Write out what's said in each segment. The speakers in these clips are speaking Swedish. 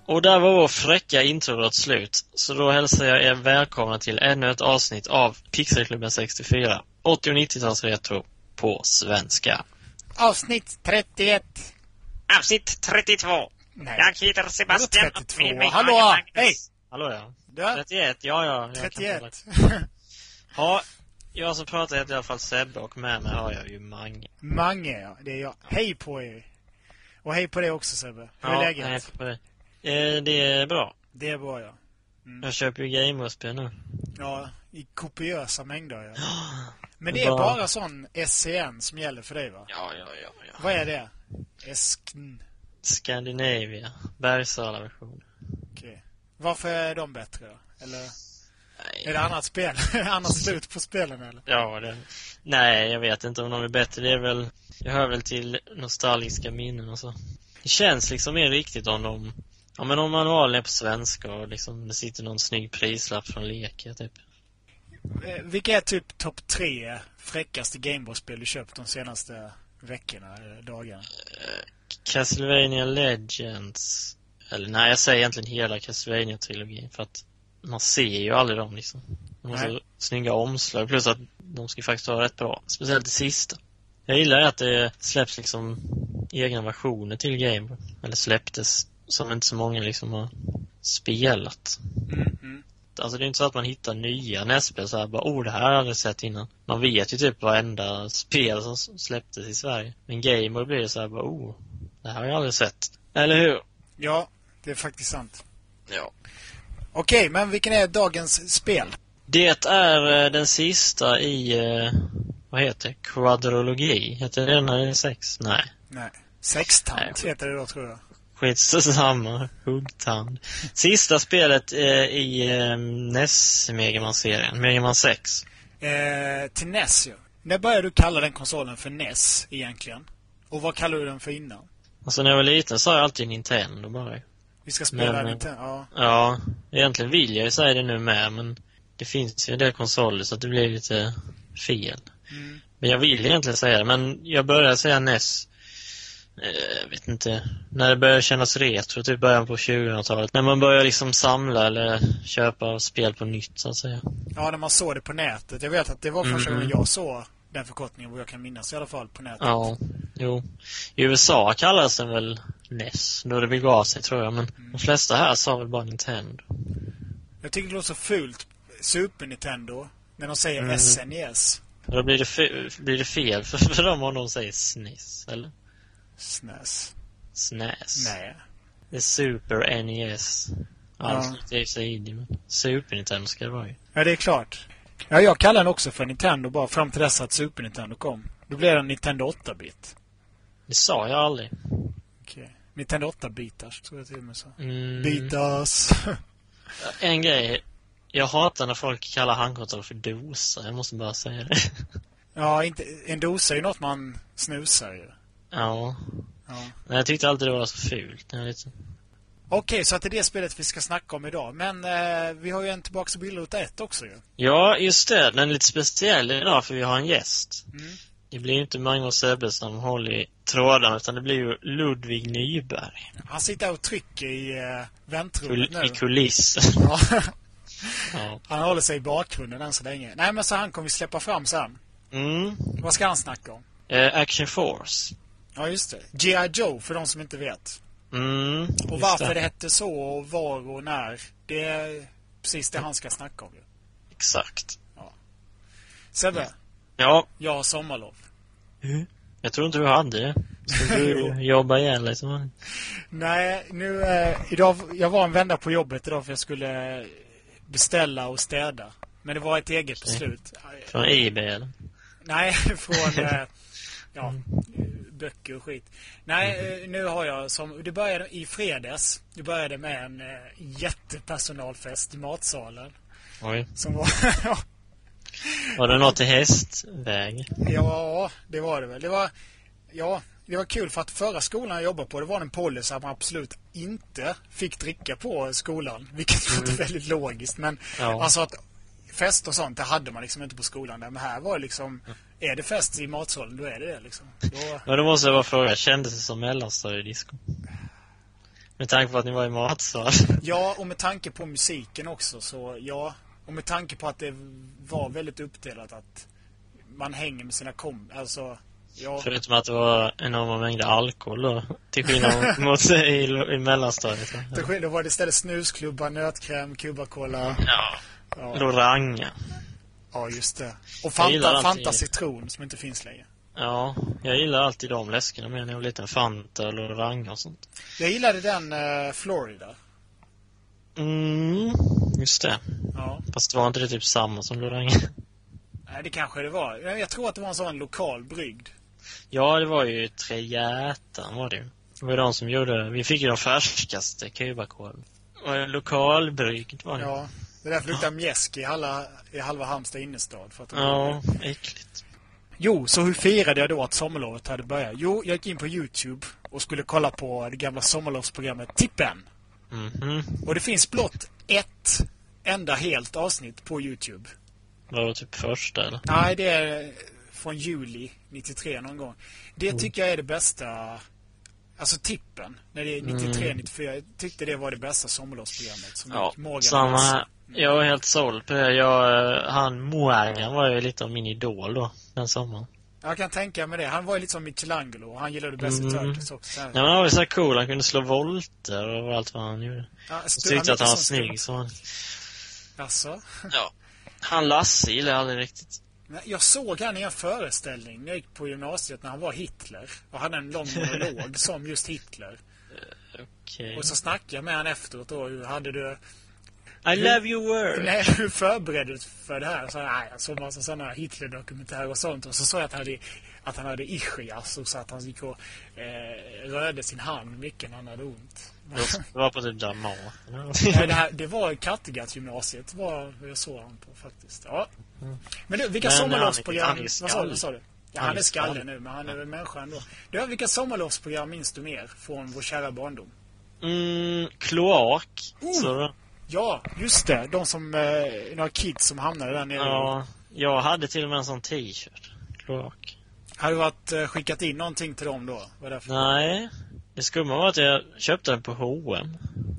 Och där var vår fräcka introlåt slut. Så då hälsar jag er välkomna till ännu ett avsnitt av Pixelklubben 64. 80- och 90-tals retro på svenska. Avsnitt 31. Avsnitt 32. Nej. Jag heter Sebastian. 32. Hallå, hej. Hallå, ja. Du? 31, ja. 31. Ja, jag som pratar heter i alla fall Sebbe och med mig har jag ju Mange. Mange, ja. Det är jag. Hej på er. Och hej på dig också, Sebbe. Hur är läget? Hej på dig. Det är bra. Det är bra, ja. Jag köper ju gamerspel nu. Ja, i kopiösa mängder, ja. Men det är bara sån SCN som gäller för dig, va? Ja. Vad är det? Eskn. Scandinavia. Bergsala-version. Okej. Varför är de bättre, då? Eller Nej. är det annat spel? Annat slut på spelen, eller? Ja, nej, jag vet inte om de är bättre. Det är väl, jag hör väl till nostalgiska minnen och så. Det känns liksom mer riktigt om de, ja, men om manualen är på svenska och liksom det sitter någon snygg prislapp från Leka typ. Vilka är typ topp 3 fräckaste Gameboy-spel du köpt de senaste veckorna eller dagarna? Castlevania Legends. Eller nej, jag säger egentligen hela Castlevania-trilogin för att man ser ju aldrig dem liksom. De har så snygga omslag, plus att de ska faktiskt vara rätt bra. Speciellt det sista. Jag gillar att det släpps liksom egna versioner till Game. Eller släpptes som inte så många liksom har spelat. Alltså det är inte så att man hittar nya NES-spel så här bara, det här har jag aldrig sett innan. Man vet ju typ varenda spel som släpptes i Sverige. Men Game blir det så här bara, det här har jag aldrig sett. Eller hur? Ja, det är faktiskt sant. Ja. Okej, men vilken är dagens spel? Det är den sista i, vad heter det? Quadrologi. Heter det när det är 6? Nej. Sextant heter det då, tror jag. Skitsamma. Huggtand. Sista spelet i NES Megaman-serien. Megaman 6. Till NES, ja. När började du kalla den konsolen för NES egentligen? Och vad kallar du den för innan? Alltså när jag var liten sa jag alltid Nintendo bara. Vi ska spela Nintendo, ja. Ja, egentligen vill jag ju säga det nu med, men det finns ju en del konsoler så att det blir lite fel. Men jag vill egentligen säga det, men jag började säga NES. Jag vet inte, när det börjar kännas retro, typ början på 2000-talet. När man börjar liksom samla eller köpa spel på nytt, så att säga. Ja, när man såg det på nätet. Jag vet att det var första gången jag såg den förkortningen, vad jag kan minnas i alla fall, på nätet. Ja, jo. I USA kallas den väl NES, då det begav sig tror jag. Men de flesta här sa väl bara Nintendo. Jag tycker det låter så fult, Super Nintendo, när de säger SNES. Och då blir det fel för dem om de säger SNES, eller? SNES. Nej. Det är Super NES. Alltså, det är så idé, men Super Nintendo ska det vara ju. Ja, det är klart. Ja, jag kallar den också för Nintendo bara fram till dess att Super Nintendo kom. Då blev den Nintendo 8-bit. Det sa jag aldrig. Okej. Nintendo 8-bitars, tror jag till och med så. Bitas. En grej. Jag hatar när folk kallar handkontroller för dosa. Jag måste bara säga det. Ja, en dosa är ju något man snusar ju. Ja. Men jag tyckte alltid det var så fult. Okej, så att det är det spelet vi ska snacka om idag. Men vi har ju en tillbaka Billruta 1 också ju. Ja, just det. Den är lite speciell idag för vi har en gäst. Det blir ju inte Mange och Sebbe som håller i trådarna, utan det blir ju Ludvig Nyberg. Han sitter och trycker i väntrummet nu. I kulissen. Ja. Ja. Han håller sig i bakgrunden än så länge. Nej, men så han kommer vi släppa fram sen. Vad ska han snacka om? Action Force. Ja, just det. G.I. Joe, för de som inte vet. Och varför det hette så och var och när. Det är precis det han ska snacka om. Exakt. Ja. Sebbe. Ja. Jag har sommarlov. Jag tror inte du hade det. Ska du jobba igen liksom? Nej, nu idag, jag var en vända på jobbet idag för jag skulle beställa och städa. Men det var ett eget beslut. Från eBay eller? Nej, från böcker och skit. Nej, nu har jag det började i fredags. Det började med en jättepersonalfest i matsalen. Oj. Som var Var det något i hästväg? Ja, det var det väl. Det var kul för att förra skolan jag jobbade på, det var en policy att man absolut inte fick dricka på skolan. Vilket låter väldigt logiskt. Men alltså att fest och sånt, det hade man liksom inte på skolan där. Men här var det liksom, är det fest i matsalen, då är det liksom. Men då måste jag bara fråga, kändes det som mellanstadiedisco? Med tanke på att ni var i matsal. Ja, och med tanke på musiken också. Så ja, och med tanke på att det var väldigt uppdelat att man hänger med sina alltså, ja. Förutom att det var enorma mängder alkohol då, till skillnad mot i mellanstadiet. Då var det istället snusklubbar, nötkräm, kubakola. Ja. Loranga. Ja, just det. Och Fanta citron som inte finns längre. Ja, jag gillar alltid de läskarna med när jag var liten. Fanta och Loranga och sånt. Jag gillade den Florida. Just det. Ja. Fast det var inte det typ samma som Loranga. Nej, det kanske det var. Jag tror att det var en sån lokal brygd. Ja, det var ju Tre Hjärtan var det. Det var de som gjorde det. Vi fick ju de färskaste kubakolen. Och lokalbrygd var det. Ja, det därför luktar mjäsk i halva Halmstad innerstad. För att äckligt. Jo, så hur firade jag då att sommarlovet hade börjat? Jo, jag gick in på YouTube och skulle kolla på det gamla sommarlovsprogrammet Tippen. Och det finns blott ett enda helt avsnitt på YouTube. Var det typ första eller? Nej, det är från juli 93 någon gång. Det tycker jag är det bästa. Alltså Tippen, när det är 93-94. Jag tyckte det var det bästa sommarlovsprogrammet. Som samma. Jag var helt såld på det. Han Morgan var ju lite av min idol då, den sommaren. Jag kan tänka mig det. Han var ju lite som Michelangelo. Han gillade bäst Turtles också. Ja, men han var ju så här cool. Han kunde slå volter och allt vad han gjorde. Ja, jag tyckte att han var snygg. Alltså? Ja. Han Lasse gillade jag aldrig riktigt. Jag såg han i en föreställning när jag gick på gymnasiet när han var Hitler. Och hade en lång monolog som just Hitler. Okay. Och så snackade jag med han efteråt då. Hur hade du... I love your word. Nej, hur förberedde du för det här? Så jag såg massa sådana Hitler-dokumentärer och sånt. Och så såg jag att han hade ischias. Och så att han gick och rörde sin hand mycket när han hade ont. Det var på typ Damat. Det var Kattegatt-gymnasiet var jag såg han på faktiskt. Ja. Men du, vilka sommarlovsprogram... Vad sa du? Ja, han är skalle nu, men han är väl människa ändå. Du, vilka sommarlovsprogram minns du mer från vår kära barndom? Kloak. Så. Ja, just det. De som, några kids som hamnade där nere. Ja, jag hade till och med en sån t-shirt. Kloak. Har du varit skickat in någonting till dem då? Nej, det skumma var att jag köpte den på H&M.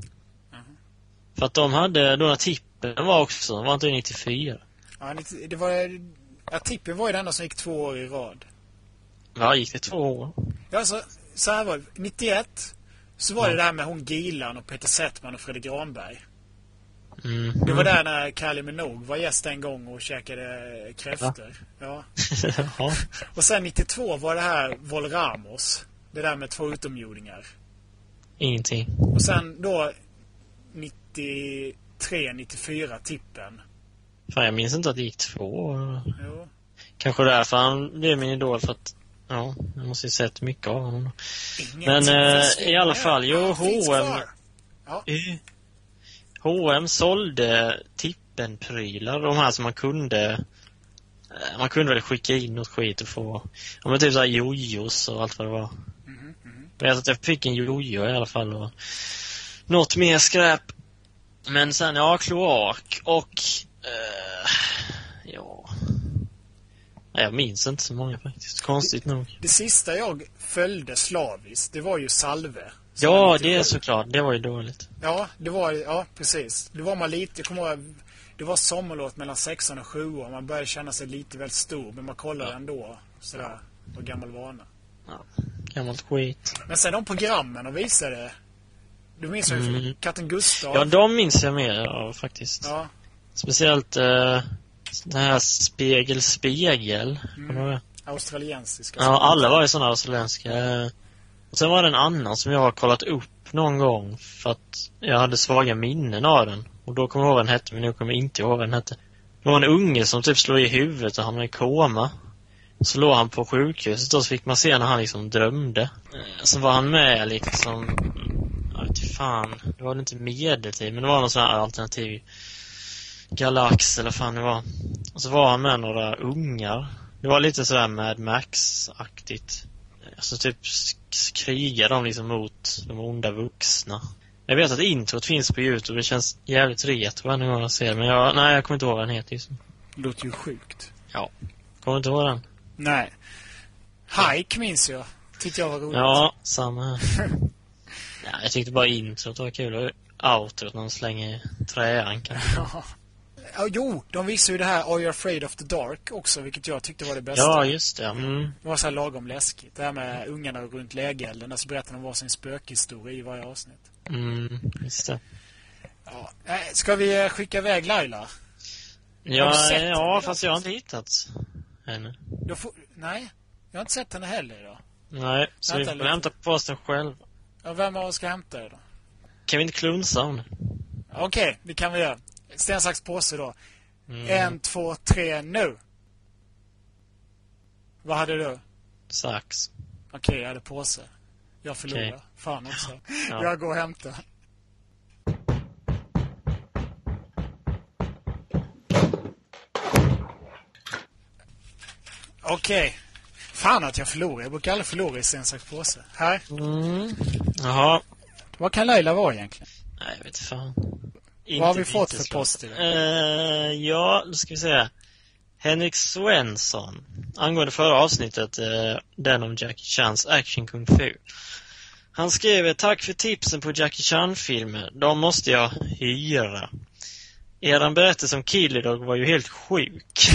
För att de hade, då när Tippen var också, var inte 94. Ja, det var... Ja, Tippen var ju den enda som gick 2 år i rad. Ja, gick det 2 år? Ja, så här var det. 91 så var det där med hon Gilan och Peter Settman och Fredrik Granberg. Det var där när Kylie Minogue var gäst en gång och käkade kräftor. Ja. Och sen 92 var det här Vol Ramos. Det där med 2 utomjordingar. Ingenting. Och sen då 93-94 Tippen. Fan, jag minns inte att det gick 2 år. Jo. Kanske därför han blev min idol, för att jag måste ju sett mycket av honom. Men i alla fall, H&M. Ja. H&M sålde Tippen-prylar, de här som man kunde väl skicka in något skit och få, men typ såhär jojos och allt vad det var. Jag vet att jag fick en jojo i alla fall och något mer skräp. Men sen, kloak och jag minns inte så många faktiskt, konstigt nog. Det sista jag följde slaviskt, det var ju Salve. Ja, det är såklart. Det var ju dåligt. Ja, precis. Det var man lite, jag kommer ihåg, det var sommarlåt mellan 6 och 7 och man började känna sig lite väl stor, men man kollade ändå sådär på gammal vana. Ja, gammalt skit. Men sen de programmen och visade, du minns ju Katten Gustav. Ja, de minns jag mer av faktiskt. Ja. Speciellt den här Spegel. Australiensiska. Ja, alla var ju sådana australienska. Och sen var det en annan som jag har kollat upp någon gång för att jag hade svaga minnen av den. Och då kommer jag ihåg vad den hette, men nu kommer jag inte ihåg vad den hette. Det var en unge som typ slog i huvudet och hamnade i koma. Så låg han på sjukhuset och så fick man se när han liksom drömde. Så var han med liksom, jag vet inte fan, det var inte medeltid, men det var någon sån här alternativ galax eller fan det var. Och så var han med några ungar. Det var lite sådär Mad Max-aktigt. Alltså typ krigar de liksom mot de onda vuxna. Jag vet att introt finns på YouTube. Det känns jävligt retro varje gång jag ser det. Men jag kommer inte ihåg vad den heter just. Det låter ju sjukt. Ja, kommer inte ihåg den. Nej. Hike minns jag. Tyckte jag var roligt. Ja, samma här. Ja, jag tyckte bara introt var kul och outrot när de slänger träan kanske. Ja, jo, de visar ju det här Are You Afraid of the Dark också, vilket jag tyckte var det bästa. Ja, just det. Det var så här lagom läskigt. Det här med ungarna runt lägerelden, där så berättar de varsin spökhistoria i varje avsnitt. Just det. Ja. Ska vi skicka iväg Laila? Ja, fast jag har inte hittat henne. Nej, jag har inte sett henne heller idag. Nej, så vi får hämta posten själv. Ja, vem av oss ska hämta det då? Kan vi inte klunsa hon? Okej, det kan vi göra. Sten, sax, påse då. 1, 2, 3, nu! Vad hade du? Sax. Okej, jag hade påse. Jag förlorar. Okay. Fan också. Ja. Jag går och hämtar. Okej. Fan att jag förlorar. Jag brukar aldrig förlora i sten, sax, påse. Här. Jaha. Vad kan Laila vara egentligen? Nej, jag vet fan. Vad har vi fått för post idag? Ja, då ska vi säga. Henrik Svensson. Angående förra avsnittet, den om Jackie Chans action kung fu. Han skrev: tack för tipsen på Jackie Chan-filmer. De måste jag hyra. Eran berättelse om Killer Dog var ju helt sjuk.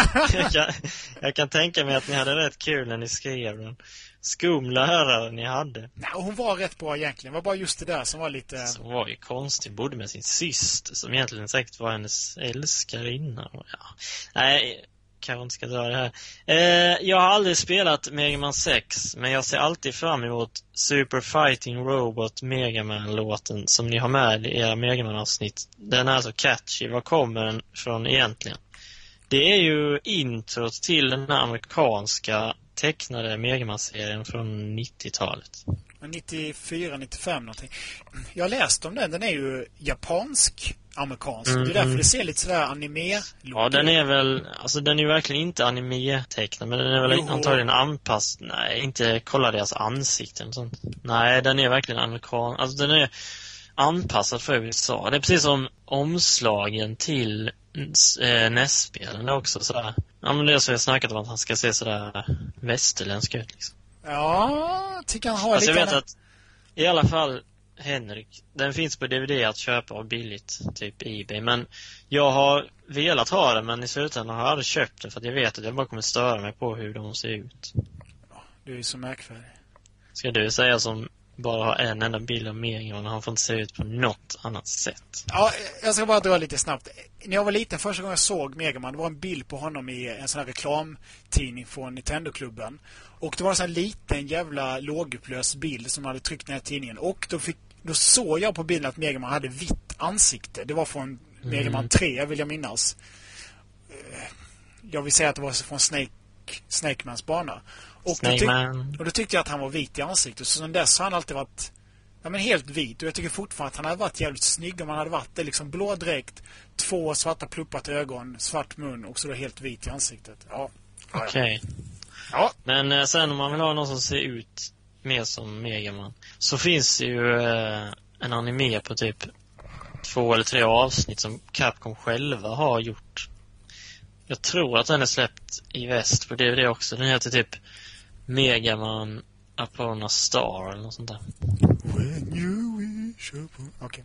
jag kan tänka mig att ni hade rätt kul när ni skrev den. Skumla hörare ni hade. Nej, hon var rätt bra egentligen. Det var bara just det där som var lite... Som var ju konstigt. Bodde med sin syster som egentligen säkert var hennes älskarinna. Ja. Nej, kanske inte ska dra det här. Jag har aldrig spelat Mega Man 6, men jag ser alltid fram emot Super Fighting Robot Mega Man-låten som ni har med i era Mega Man-avsnitt. Den är så catchy. Var kommer den från egentligen? Det är ju introt till den här amerikanska tecknade Mega Man-serien från 90-talet. 94, 95 någonting. Jag har läst om den. Den är ju japansk-amerikansk. Det är därför det ser lite sådär anime. Ja, den är väl... Alltså den är ju verkligen inte anime-tecknad, men den är väl antagligen anpassad. Nej, inte kolla deras ansikten och sånt. Nej, den är verkligen amerikan. Alltså den är anpassad för USA. Det är precis som omslagen till NES-spelen. Det är också sådär... Ja, men det är så jag snackat om att han ska se sådär västerländsk ut liksom. Ja, tycker han har alltså, lite... jag vet att i alla fall Henrik, den finns på DVD att köpa och billigt, typ eBay. Men jag har velat ha den, men i slutändan har jag aldrig köpt den för att jag vet att jag bara kommer störa mig på hur de ser ut. Du är ju så märkvärdig. Ska du säga som bara har en enda bild av Megan och han får inte se ut på något annat sätt? Ja, jag ska bara dra lite snabbt. När jag var liten, första gången jag såg Megaman, det var en bild på honom i en sån här reklamtidning från Nintendo-klubben. Och det var en sån här liten jävla lågupplös bild som hade tryckt den här tidningen. Och då såg jag på bilden att Megaman hade vitt ansikte. Det var från Megaman 3, vill jag minnas. Jag vill säga att det var från Snakemans bana. Och då tyckte jag att han var vit i ansiktet. Så sen dess har han alltid varit helt vit. Och jag tycker fortfarande att han hade varit jävligt snygg om han hade varit det. Liksom blå dräkt, 2 svarta pluppat ögon, svart mun och så då helt vit i ansiktet. Ja. Okej. Ja. Men sen om man vill ha någon som ser ut mer som Megaman, så finns det ju en anime på typ 2 eller 3 avsnitt som Capcom själva har gjort. Jag tror att den är släppt i väst på DVD också. Den heter typ Megaman Upon a Star eller något sånt där. When you wish upon... Okej.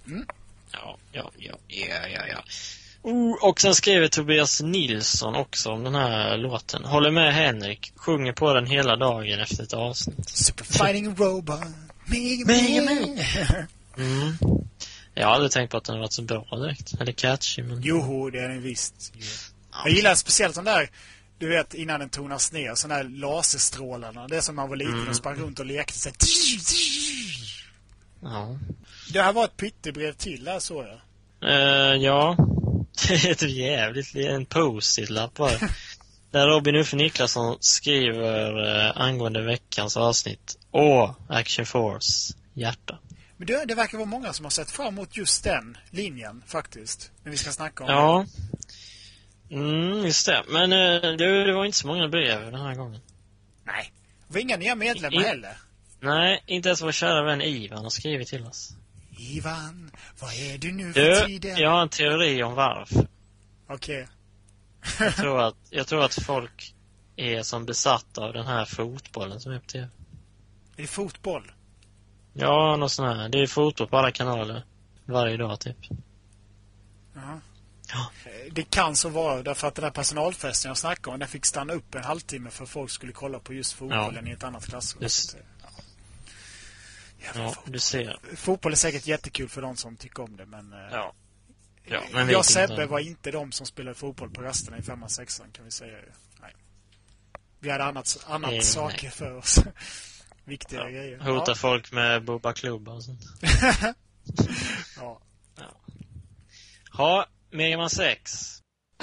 Ja. Och sen skrev Tobias Nilsson också om den här låten. Håller med Henrik. Sjunger på den hela dagen efter ett avsnitt. Super Fighting Robot. Megaman. Jag har aldrig tänkt på att den har varit så bra direkt. Eller catchy. Men... Jo, det är den visst. Jag gillar speciellt de där, du vet, innan den tonas ner, sådana där laserstrålarna. Det är som man var liten och sprang runt och lekte sig. Ja. Det här var ett pyttebrev till här, så jag. Ja. Det är ett jävligt en post-it-lapp bara. Där Robin Uffe Niklasson skriver angående veckans avsnitt. Action Force, hjärta. Men det verkar vara många som har sett fram emot just den linjen faktiskt. När vi ska snacka om det. Just det. Men det var inte så många brev den här gången. Nej. Det var inga nya medlemmar heller. Nej, inte ens vår kära vän Ivan har skrivit till oss. Ivan, vad är du nu för tiden? Jag har en teori om varför. Okej. Jag tror att folk är som besatta av den här fotbollen som är på TV. Är det fotboll? Ja, något sånt här. Det är fotboll på alla kanaler. Varje dag typ. Ja. Ja. Det kan så vara därför att den där personalfesten jag snackade om, den fick stanna upp en halvtimme för att folk skulle kolla på just fotbollen i ett annat klassrum. Ja, du ser. Fotboll är säkert jättekul för de som tycker om det, men... Ja, men jag och Sebbe var inte de som spelade fotboll på rasterna i 5-6 kan vi säga. Nej. Vi hade annat saker för oss. Viktiga grejer. Hota folk med Bubba Klubba och sånt. Ja. Ja, Mega Man 6.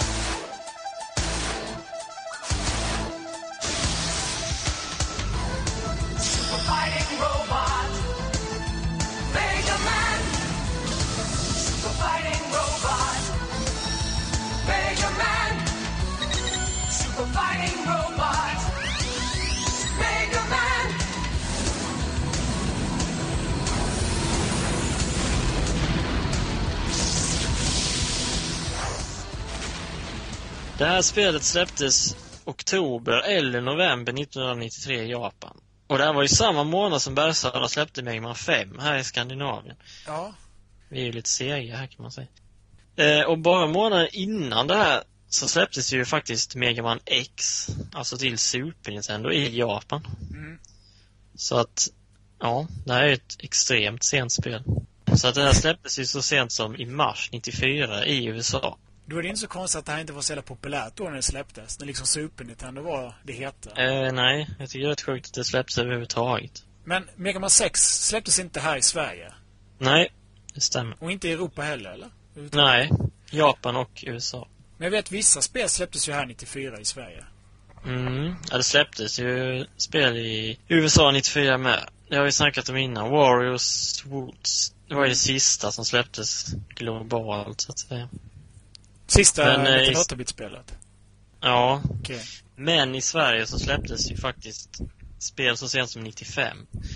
Fighting robot, Mega Man. Super fighting robot, Mega Man. Super fighting robot, Mega Man. Det här spelet släpptes oktober eller november 1993 i Japan. Och det här var ju samma månad som Bergsala släppte Mega Man 5 här i Skandinavien. Ja. Vi är ju lite sega här kan man säga. Och bara månaden innan det här så släpptes ju faktiskt Mega Man X, alltså till Super Nintendo i Japan. Mm. Så att, ja, det här är ett extremt sent spel. Så att det här släpptes ju så sent som i mars 94 i USA. Då är det inte så konstigt att det här inte var så jävla populärt då när det släpptes. När liksom Super Nintendo var det heta. Nej, jag tycker det är rätt sjukt att det släpptes överhuvudtaget. Men Mega Man 6 släpptes inte här i Sverige. Nej, det stämmer. Och inte i Europa heller, eller? Nej, Japan och USA. Men jag vet vissa spel släpptes ju här 94 i Sverige. Ja, det släpptes ju spel i USA 94 med. Det har vi snackat om innan. Warriors Woods. Det var ju det sista som släpptes globalt, så att säga. Sista 8-bit-spelet. Ja. Okay. Men i Sverige så släpptes ju faktiskt spel så sent som 95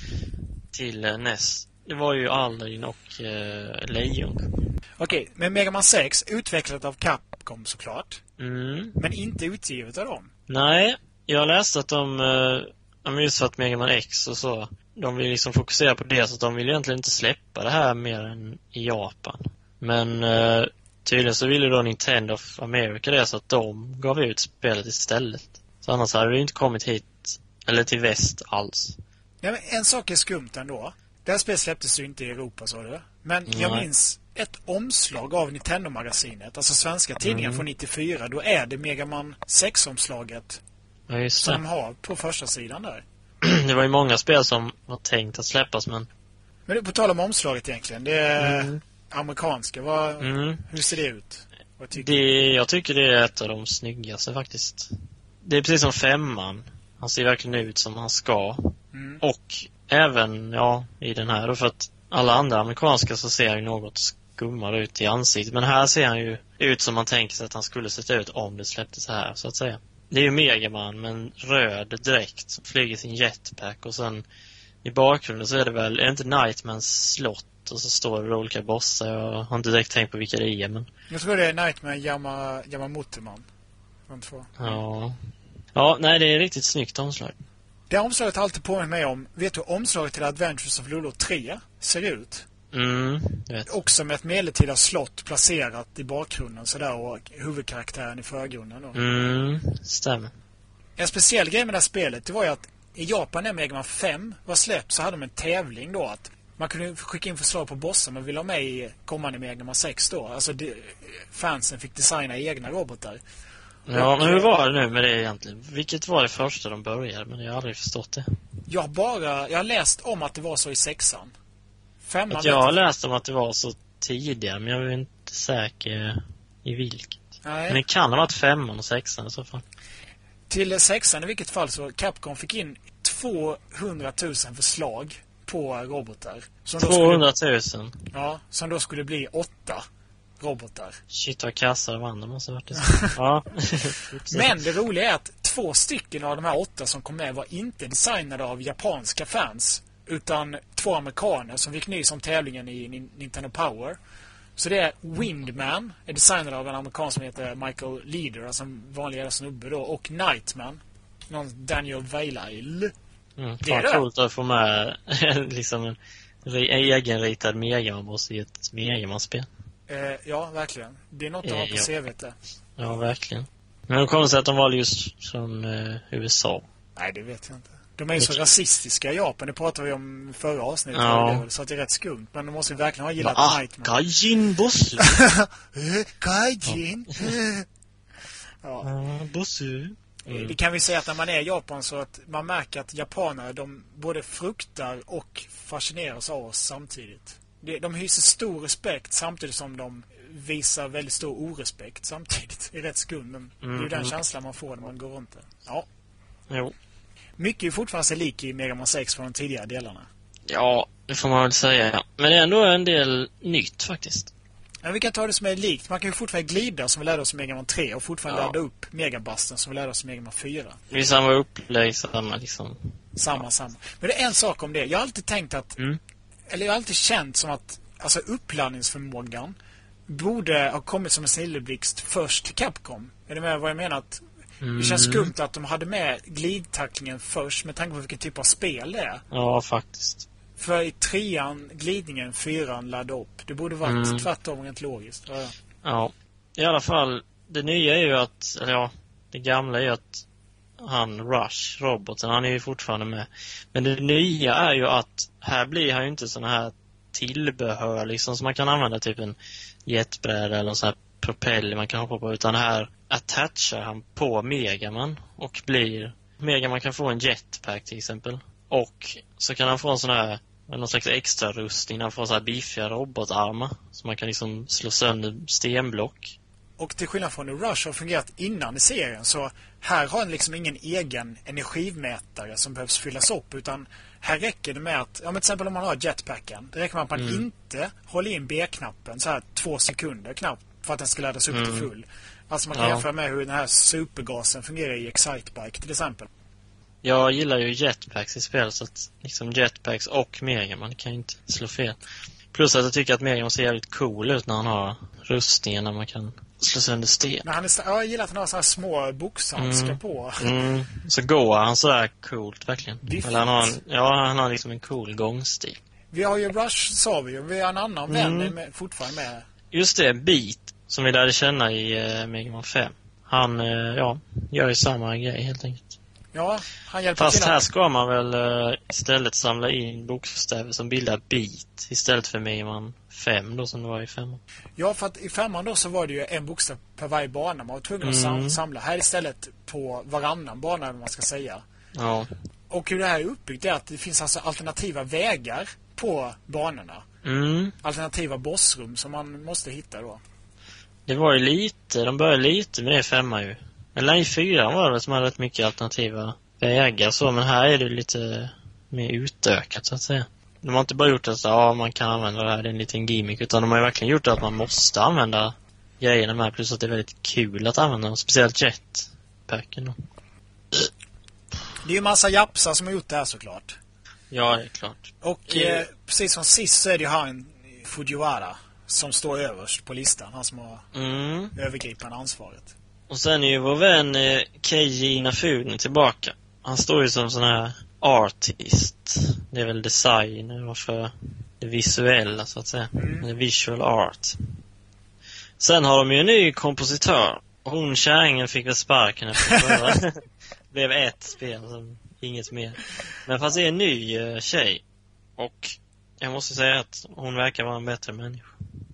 till NES. Det var ju Aladdin och Lejon. Okej, men Mega Man 6 utvecklat av Capcom såklart. Men inte utgivet av dem. Nej, jag läste att de just för att Mega Man X och så, de vill liksom fokusera på det, så att de vill egentligen inte släppa det här mer än i Japan. Men tydligen så ville då Nintendo of America det, så att de gav ut spelet istället. Så annars hade det inte kommit hit, eller till väst alls. Ja, men en sak är skumt ändå. Det här spelet släpptes ju inte i Europa, sa du. Men jag minns ett omslag av Nintendo-magasinet, alltså svenska tidningar från 94. Då är det Mega Man 6-omslaget som de har på första sidan där. Det var ju många spel som var tänkt att släppas, men det på tal om omslaget egentligen. Det är amerikanska. Hur ser det ut? Jag tycker det är ett av de snyggaste faktiskt. Det är precis som 5:an. Han ser verkligen ut som han ska. Och även i den här då, för att alla andra amerikanska så ser han ju något skummare ut i ansiktet. Men här ser han ju ut som man tänker sig att han skulle sett ut om det släpptes här, så att säga. Det är ju Mega Man med en röd dräkt som flyger sin jetpack, och sen i bakgrunden så är det inte Nightmans slott, och så står det olika bossar. Jag har inte direkt tänkt på vilka det är, men jag tror det är Nightman Yamamoto-man. Ja, nej, det är riktigt snyggt omslag. Det omslaget har alltid påmint mig om. Vet du omslaget till Adventures of Lolo 3 ser ut? Vet. Också med ett medeltida slott placerat i bakgrunden sådär, och huvudkaraktären i förgrunden då. Stämmer. En speciell grej med det här spelet, det var ju att i Japan när Mega Man 5 var släppt så hade de en tävling då, att man kunde skicka in förslag på bossar man ville ha med i kommande Mega Man 6 då. Alltså fansen fick designa egna robotar. Ja, men hur var det nu med det egentligen? Vilket var det första de började? Men jag har aldrig förstått det. Jag har läst om att det var så i 6:an. 5:an. Jag har läst om att det var så tidigare, men jag är inte säker i vilket. Nej. Men det kan ha varit 5:an och 6:an i så fall. Till 6:an i vilket fall så Capcom fick in 200 000 förslag på robotar. 200 000? Ja, som då skulle bli 8 robotar. Shit, vad kassar vann de måste ha varit det. Ja. Men det roliga är att 2 stycken av de här 8 som kom med var inte designade av japanska fans, utan 2 amerikaner som fick nys om tävlingen i Nintendo Power. Så det är Windman, är designad av en amerikan som heter Michael Leader, alltså en vanlig snubbe då, och Nightman, någon Daniel Weilail. Det är coolt att få med liksom egenritad Megaman-boss i ett Megaman-spel. Ja, verkligen. Det är något att ha på CV:t där. Ja, verkligen. Men det kommer sig att de var just från USA. Nej, det vet jag inte. De är ju så rasistiska i Japan. Det pratade vi om förra avsnittet. Ja. Så att det är rätt skumt. Men de måste ju verkligen ha gillat Nightmare. Gaijin Bossu. Gaijin. Ja. Bossu. Det kan vi säga att när man är i Japan så att man märker att japaner, de både fruktar och fascineras av oss samtidigt. De hyser stor respekt samtidigt som de visar väldigt stor orespekt samtidigt. Det är rätt skumt, men det är ju den känslan man får när man går runt där. Ja. Jo. Mycket är fortfarande sig lik i Mega Man 6 från de tidigare delarna. Ja, det får man väl säga. Men det är ändå en del nytt faktiskt. Ja, vi kan ta det som är likt. Man kan ju fortfarande glida som vi lärde oss i Mega Man 3 och fortfarande ladda upp Megabusten som vi lärde oss i Mega Man 4. Det är samma upplägg, samma liksom. Samma. Men det är en sak om det. Jag har alltid tänkt att eller jag har alltid känt som att alltså uppladdningsförmågan borde ha kommit som en snilleblixt först till Capcom. Är det med vad jag menar? Att det känns skumt att de hade med glidtacklingen först med tanke på vilken typ av spel det är. Ja, faktiskt. För i 3:an glidningen, 4:an ladda upp. Det borde varit tvärtom rent logiskt. Ja, i alla fall det nya är ju att, eller ja, det gamla är ju att han Rush, roboten, han är ju fortfarande med. Men det nya är ju att här blir han ju inte såna här tillbehör liksom som man kan använda, typ en jetbräda eller en sån här propeller man kan hoppa på, utan här attachar han på Megaman och blir Megaman kan få en jetpack till exempel, och så kan han få en sån här någon slags extra rustning, han får så här biffiga robotarmar så man kan liksom slå sönder stenblock. Och till skillnad från Rush har fungerat innan i serien, så här har han liksom ingen egen energimätare som behövs fyllas upp, utan här räcker det med att, ja men till exempel om man har jetpacken, det räcker med att man inte håller in B-knappen så här 2 sekunder knappt för att den ska laddas upp till full. Alltså man kan jämföra med hur den här supergasen fungerar i Excitebike till exempel. Jag gillar ju jetpacks i spel, så att liksom jetpacks och Megaman kan ju inte slå fel. Plus att jag tycker att Megaman ser jävligt cool ut när han har rustningen, när man kan slå sönder sten. Men jag gillar att han har så här små boxhandskar på. Så går han så där coolt verkligen. Eller han har liksom en cool gångstil. Vi har ju Rush, sa vi. Vi har en annan vän fortfarande med. Just det, Beat, som vi lärde känna i Mega Man 5. Han gör ju samma grej helt enkelt. Ja, han hjälper fast till här ska man väl istället samla in bokstäver som bildar Beat istället för Mega Man 5 då, som det var i 5. Ja, för att i 5 då så var det ju en bokstav per varje bana. Man var tvungen att samla. Här istället på varannan bana, man ska säga. Ja. Och hur det här är uppbyggt är att det finns alltså alternativa vägar på banorna. Alternativa bossrum som man måste hitta då. Det var ju lite, de började lite med det i 5 ju. Eller i 4 var det som hade rätt mycket alternativa vägar så, men här är det lite mer utökat så att säga. De har inte bara gjort att man kan använda det här, det är en liten gimmick, utan de har ju verkligen gjort att man måste använda grejerna med, plus att det är väldigt kul att använda dem, speciellt jetpacken då. Det är ju en massa japsar som har gjort det här såklart. Ja, det är klart. Och precis som sist så är det ju han Fujiwara som står överst på listan, han som har övergripande ansvaret. Och sen är ju vår vän Keiji Inafune tillbaka. Han står ju som sån här artist. Det är väl designer för det visuella så att säga. Det visual art. Sen har de ju en ny kompositör. Hon kärringen fick väl sparken efter förra. Blev ett spel som inget mer. Men fast det är en ny tjej. Och jag måste säga att hon verkar vara en bättre människa.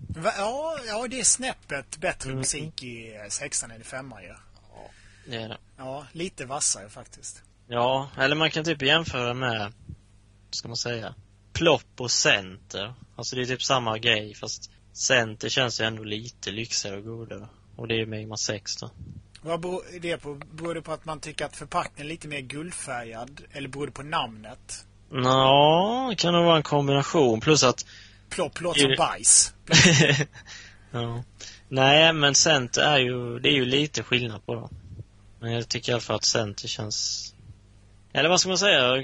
Ja, det är snäppet bättre musik i 6 än i 5 ju. Ja, det är det. Ja, lite vassare faktiskt. Ja, eller man kan typ jämföra med, ska man säga, Plop och Center. Alltså det är typ samma grej, fast Center känns ju ändå lite lyxigare och godare. Och det är Mega Man 6 då. Vad beror det på? Beror det på att man tycker att förpackningen är lite mer guldfärgad? Eller beror det på namnet? Ja, det kan nog vara en kombination. Plus att Plop låter som bajs. Ja. Nej, men Center det är ju lite skillnad på dem. Men jag tycker i alla fall att Center känns, eller vad ska man säga,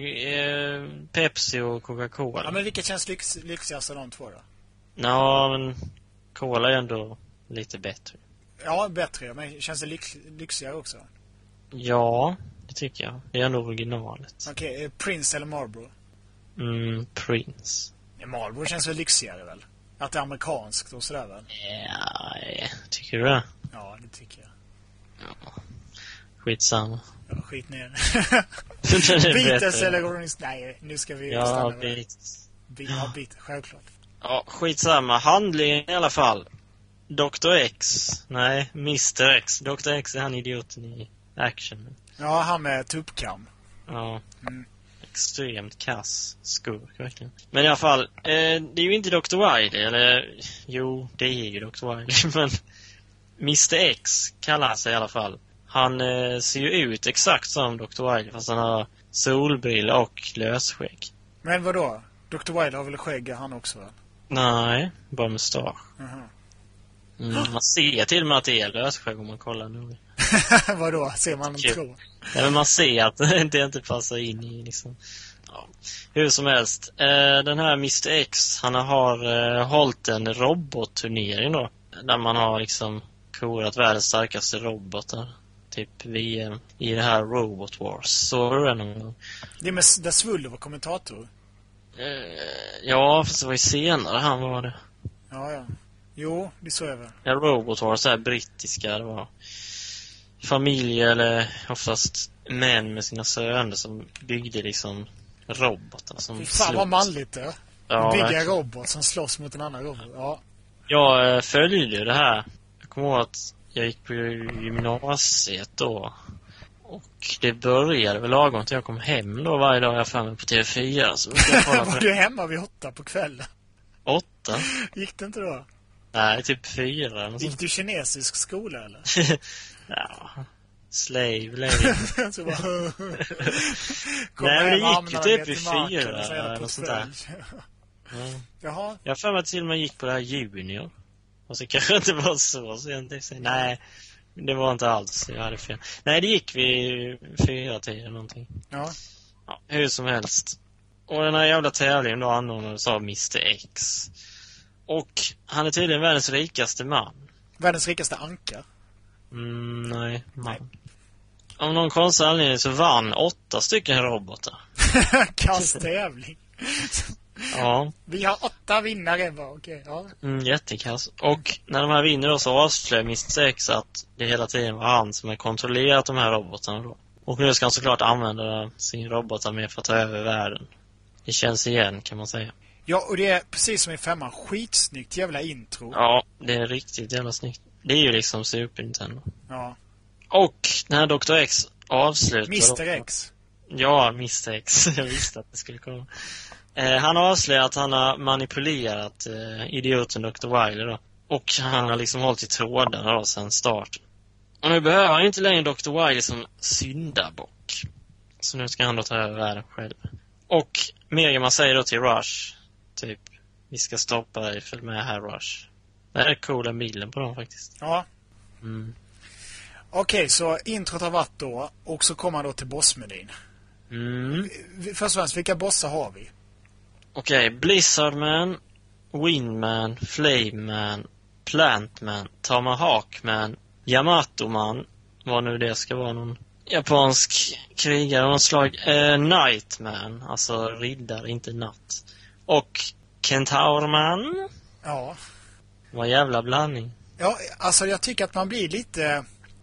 Pepsi och Coca-Cola. Ja, men vilket känns lyxigast av de två då? Ja, men Cola är ändå lite bättre. Ja, bättre, men känns det lyxigare också? Ja, det tycker jag. Det är ändå originalet. Okej, Prince eller Marlboro? Prince. Marlboro känns väl lyxigare väl? Att det är amerikanskt och sådär väl? Ja, tycker du det? Ja, det tycker jag. Ja. Skitsamma. Ja, skit ner. Det är Beatles bättre. eller Rolling Stones? Nej, nu ska vi Ja, bestämma. Beatles. Ja, Beatles, självklart. Ja, skitsamma. Handlingen i alla fall. Dr. X. Nej, Mr. X. Dr. X är han idioten i Action. Ja, han med tuppkam. Ja. Mm. Extremt kass skurk, verkligen. Men i alla fall, det är ju inte Dr. Wily, eller jo, det är ju Dr. Wily, men Mr. X kallar han sig i alla fall. Han ser ju ut exakt som Dr. Wily, fast han har solbrillor och lösskägg. Men vadå? Dr. Wily har väl skägg han också väl? Nej, bara mustasch. Mhm. Man ser till och med att det är lösskägg om man kollar nu. Vadå? Ser man en Kul. tro? Ja, men man ser att det inte passar in i liksom. Ja. Hur som helst, den här Mr. X, han har hållit en robotturnering då. Där man har liksom korat världens starkaste robotar. Typ VM i det här Robot Wars. Så var det någon gång. Det är med där Svullo var kommentator. Ja, fast det var ju senare han var det. Ja. Jo, det så är väl. Ja, Robot Wars är brittiska, det var familjer eller oftast män med sina söner som byggde liksom robotar som Fy fan vad slogs. manligt det. Ja, Bygga verkligen. robot som slåss mot en annan robot. Ja. Jag följde det här. Jag kommer ihåg att jag gick på gymnasiet då. Och det började väl lagom till jag kom hem då varje dag jag fann mig på TV4. Så jag kolla på Var du hemma vid 8 på kvällen? 8? Gick det inte då? Nej, typ 4. Gick du kinesisk skola eller? Ja, slave, lave. Så bara... Nej, men det hem, gick ju armarna typ ner i till marken 4 och så är det eller på sånt där. följ. Ja. Jaha. Jag har för mig att till och med gick på det här junior. Och så kanske inte var så jag inte säger, nej, det var inte alls, jag hade fel. Nej, det gick vid 4-tiden någonting. Ja. Ja, hur som helst. Och den här jävla tävlingen då anordnades av Mr. X. Och han är tydligen världens rikaste man. Världens rikaste anka. Nej, man. Av någon konstig anledning så vann 8 stycken robotar. Kass tävling. Ja. Vi har 8 vinnare. Okej, ja. Jättekass. Och när de här vinner då så avslöjar Mr. X att det hela tiden var han som har kontrollerat de här robotarna då. Och nu ska han såklart använda sin robotarmé för att ta över världen. Det känns igen, kan man säga. Ja, och det är precis som i 5:an. Skitsnyggt jävla intro. Ja, det är riktigt jävla snyggt. Det är ju liksom Super Nintendo. Ja. Och när Dr. X avslutar... Mr. X. Ja, Mr. X. Jag visste att det skulle komma. Han avslöjar att han har manipulerat idioten Dr. Wily då. Och han har liksom hållit i trådarna då sedan start. Och nu behöver han inte längre Dr. Wily som syndabock. Så nu ska han då ta över världen själv. Och Megaman säger då till Rush, typ, vi ska stoppa dig, följ med här Rush. Det är coola bilden på dem faktiskt. Ja. Mm. Okej, så introt har varit då. Och så kommer han då till bossmenyn. Först och främst, vilka bossar har vi? Okej, Blizzardman, Windman, Flameman, Plantman, Tomahawkman, Yamatoman, vad nu det ska vara, någon japansk krigare av något slag, Nightman, alltså riddare, inte natt, och Kentaurman. Ja. Vad jävla blandning. Ja, alltså jag tycker att man blir lite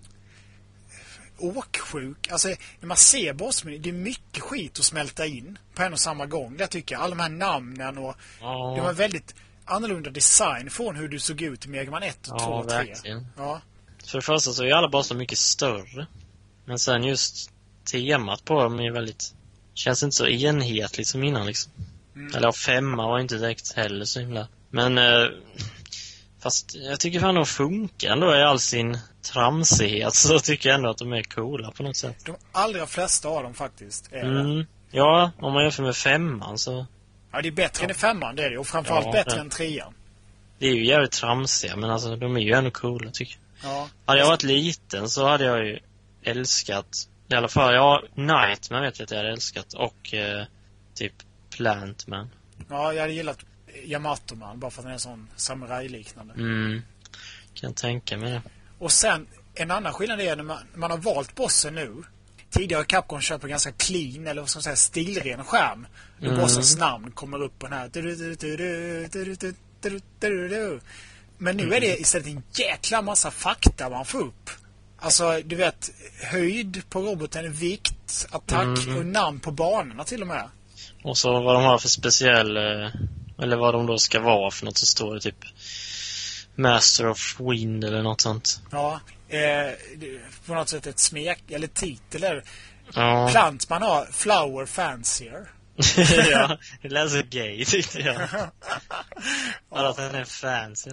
åksjuk. Alltså när man ser bossmenyn, det är mycket skit att smälta in på en och samma gång. Det tycker jag. Alla de här namnen och det var väldigt annorlunda design från hur du såg ut i Mega Man 1 och 2 och 3. Verkligen. Ja. För det första så är alla bossar mycket större. Men sen just temat på dem är väldigt, känns inte så enhetligt som innan liksom. Eller 5 var inte direkt heller så himla. Men fast jag tycker fan de funkar ändå i all sin tramsighet, så tycker jag ändå att de är coola på något sätt. De allra flesta av dem faktiskt är det. Ja, om man jämför med 5:an så... Ja, det är bättre än i 5:an, det är det. Och framförallt bättre än 3:an. Det är ju jävligt tramsiga, men alltså de är ju ändå coola tycker jag. Ja. Hade jag varit liten så hade jag ju älskat, i alla fall, Nightman vet jag att jag hade älskat, och typ Plantman. Ja, jag hade gillat Yamatoman, bara för att den är en sån samurai-liknande. Kan tänka mig det. Och sen, en annan skillnad är när man har valt bossen nu. tidigare Capcom kört på ganska clean eller vad ska man säga, stilren skärm. Då bossens namn kommer upp på den här. Men nu är det istället en jäkla massa fakta man får upp. Alltså, du vet, höjd på roboten, vikt, attack och namn på banorna till och med. Och så vad de har för speciell, eller vad de då ska vara för något, så står det typ Master of Wind eller något sånt. Ja, på något sätt ett smek eller titel eller Ja. plant man har, Flower Fancier. Ja, det lät så gay tyckte jag. Bara att den är fancy.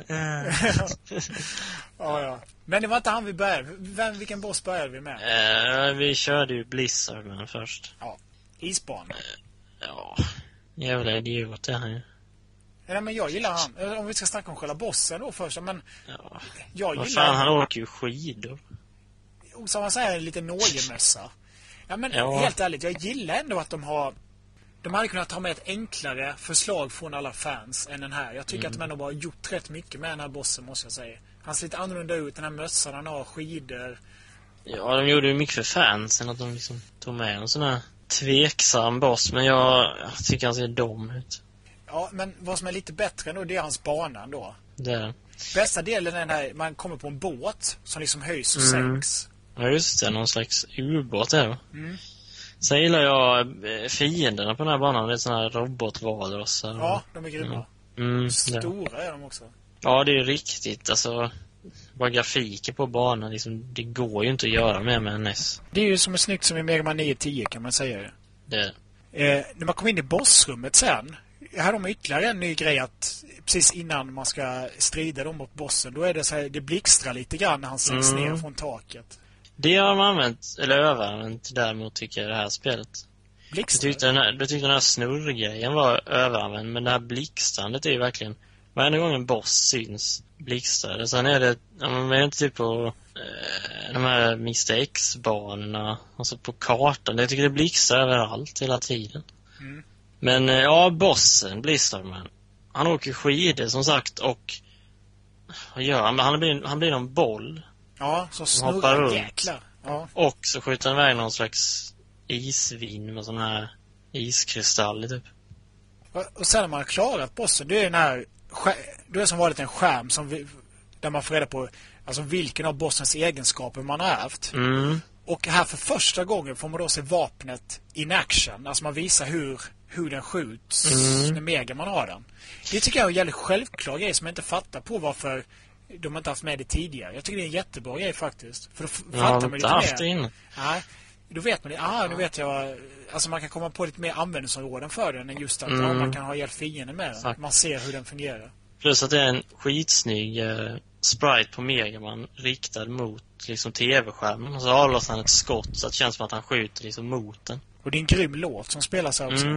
Ja. Men det var inte han vi började. Vilken boss började vi med? Vi körde ju Blizzard men först. Ja, isbanan. Ja, jävla idiot är han ju. Nej, men jag gillar han. Om vi ska snacka om själva bossen då först. Men Ja. jag Vad gillar fan, han åker ju skidor. som man säger, lite nåjemössa. Ja, men Ja. helt ärligt, jag gillar ändå att de hade kunnat ta med ett enklare förslag från alla fans än den här. Jag tycker att de ändå har gjort rätt mycket med den här bossen, måste jag säga. Han ser lite annorlunda ut, den här mössan, han har skidor. Ja, de gjorde ju mycket för fansen att de liksom tog med en sån här tveksam boss, men jag tycker han ser dum ut. Ja, men vad som är lite bättre ändå, det är hans bana då. Det. Bästa delen är den här, man kommer på en båt som liksom höjs och sänks. Ja, just det, någon slags ubåt där då. Mm. Sen gillar jag fienderna på den här banan. Det är såna här robotvalrossar. Ja, de är grymma. Det. Stora är de också. Ja, det är ju riktigt. Alltså, bara grafiker på banan, liksom, det går ju inte att göra med en NES. Det är ju som är snyggt som i Mega Man 9-10 kan man säga. Det. När man kommer in i bossrummet sen, här har de ytterligare en ny grej att precis innan man ska strida dem mot bossen, då är det så här, det blixtrar lite grann när han sänks ner från taket. Det har de använt, eller överanvänt däremot, tycker jag, det här spelet. Blixtrar? Du tyckte den här snurrgrejen var överanvänd, men det här blixtrandet är ju verkligen, varje gång en boss syns blixtrar det. Sen är det, man är inte typ på de här Mr. X-banorna, alltså på kartan. Jag tycker det blixtrar överallt hela tiden. Men ja, bossen Blizzardman, han åker skidor som sagt, och vad gör han? Han blir någon boll. Ja, så hoppar snurrar runt. jäklar. Ja. Och så skjuter han iväg någon slags isvin med sån här iskristaller typ. Och sen när man har klarat bossen, det är den här, då är det som vanligt en skärm där man får reda på alltså vilken av bossens egenskaper man har ärvt. Och här för första gången får man då se vapnet in action. Alltså man visar hur den skjuts när Mega man har den. Det tycker jag är en jävligt självklar grej som jag inte fattar på varför de inte haft med det tidigare. Jag tycker det är en jättebra grej faktiskt. För då fattar man lite mer. Nej, då vet man nu vet jag. Alltså man kan komma på lite mer användningsområden för den än just att man kan ha hjälpt fienden med den. Man ser hur den fungerar. Plus att det är en skitsnygg sprite på Mega Man riktad mot liksom tv-skärmen. Och så avlossar han ett skott så att det känns som att han skjuter liksom mot den. Och det är en grym låt som spelas här också.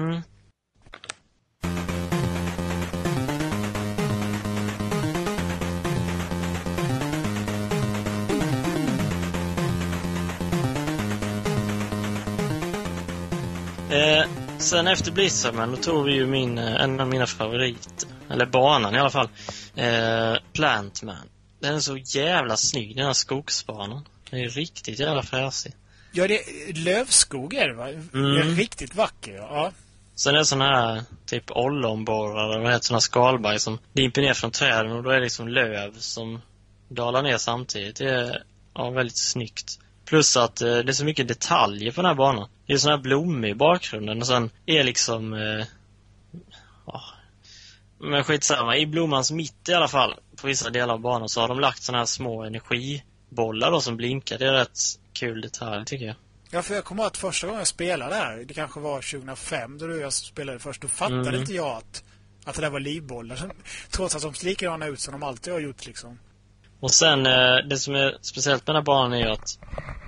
Sen efter Blizzardman då tog vi ju en av mina favoriter, eller banan i alla fall, Plantman. Den är så jävla snygg, den här skogsbanan. Den är riktigt jävla fräsig. Ja, det är lövskog är det, va? Det är riktigt vacker, ja. Sen är det såna här typ ollonborrar och såna skalbaggar som dimper ner från träden, och då är det liksom löv som dalar ner samtidigt. Det är väldigt snyggt. Plus att det är så mycket detaljer på den här banan. Det är såna här blommor i bakgrunden, och sen är liksom men skitsamma, i blommans mitt i alla fall, på vissa delar av banan, så har de lagt såna här små energibollar då som blinkar. Det är rätt kul detalj tycker jag. Ja, för jag kommer ihåg att första gången jag spelade här, det kanske var 2005 då jag spelade först, då fattade inte jag att det där var livbollar. Trots att de ser likadana ut som de alltid har gjort liksom. Och sen, det som är speciellt med den här banan är ju att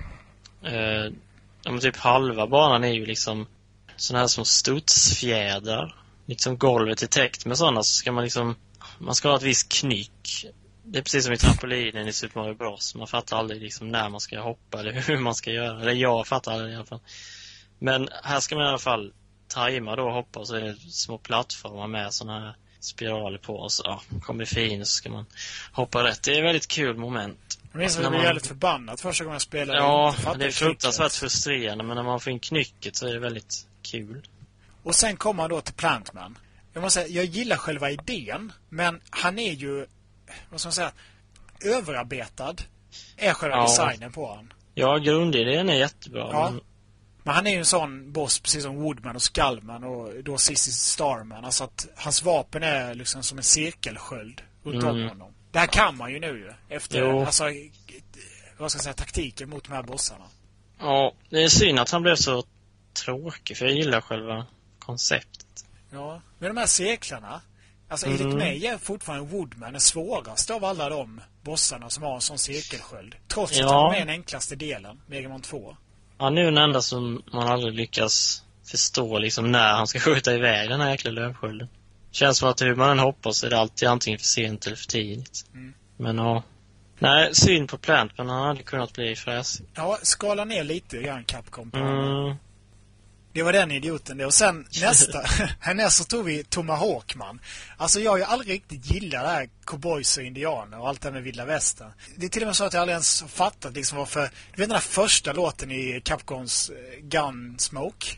typ halva banan är ju liksom såna här som studsfjädrar. Liksom golvet är täckt med sådana, så ska man ska ha ett visst knyck. Det är precis som i trampolinen i Super Mario Bros. Man fattar aldrig liksom när man ska hoppa eller hur man ska göra. Eller jag fattar aldrig i alla fall. Men här ska man i alla fall tajma då och hoppa, och så är det små plattformar med såna här spiraler på, och så kommer det fin, så ska man hoppa rätt. Det är ett väldigt kul moment. Jag minns att jag blev väldigt förbannad första gången jag spelade. Ja, det är fruktansvärt frustrerande, men när man får in knycket så är det väldigt kul. Och sen kommer man då till Plantman. Jag måste säga, jag gillar själva idén, men han är ju, vad ska man säga, överarbetad är själva designen på han. Ja, grundidén är jättebra. Ja. Men han är ju en sån boss precis som Woodman och Skullman och då Sissy Starman. Alltså att hans vapen är liksom som en cirkelsköld runt om honom. Det här kan man ju nu ju. Efter, alltså, vad ska jag säga, taktiken mot de här bossarna. Ja, det är synd att han blev så tråkig, för jag gillar själva konceptet. Ja, men de här cirklarna, alltså enligt mig är fortfarande Woodman den svåraste av alla de bossarna som har en sån cirkelsköld. Trots att de är den enklaste delen, Mega Man 2. Ja, nu är den enda som man aldrig lyckas förstå liksom när han ska skjuta iväg den här jäkla lövskölden. Känns som att hur man än hoppas är det alltid antingen för sent eller för tidigt. Men ja. Nej, synd på Plant, men han hade kunnat bli fräsig. Ja, skala ner lite grann Capcom på Det var den idioten det. Och sen härnäst så tog vi Tomahawkman. Alltså jag har ju aldrig riktigt gillat det här cowboys och indianer och allt det med vilda västern. Det är till och med så att jag aldrig ens har fattat liksom varför. Du vet den där första låten i Capcoms Gunsmoke?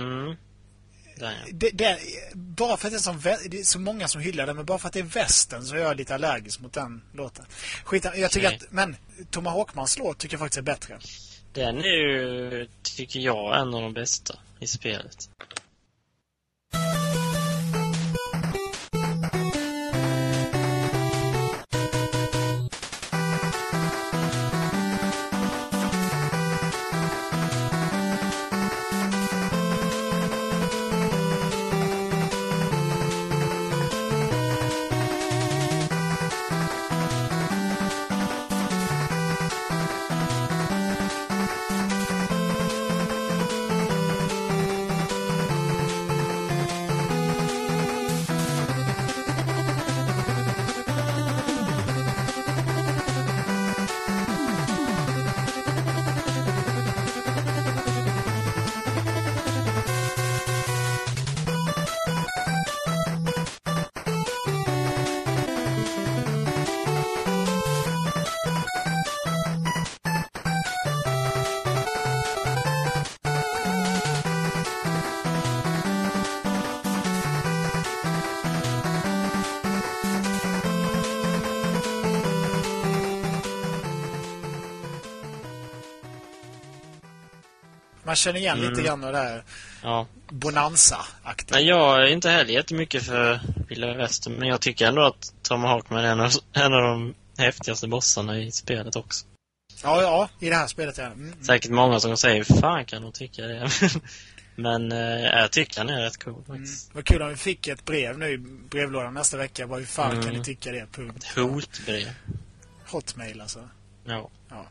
Bara för att det är så många som hyllar den, men bara för att det är västern så är jag lite allergisk mot den låten. Jag tycker men Tomahawkmans låt tycker jag faktiskt är bättre. Den är ju, tycker jag, en av de bästa i spelet. Man känner igen lite grann av det här Bonanza-aktigt. Jag är inte heller jättemycket för vilda västern, men jag tycker ändå att Tomahawkman är en av de häftigaste bossarna i spelet också. Ja, i det här spelet är Säkert många som säger, fan kan de tycka det. Men jag tycker han är rätt cool faktiskt. Vad kul om vi fick ett brev nu i brevlådan nästa vecka. Vad fan kan ni tycka det? Ett hotbrev. Hotmail alltså. Ja.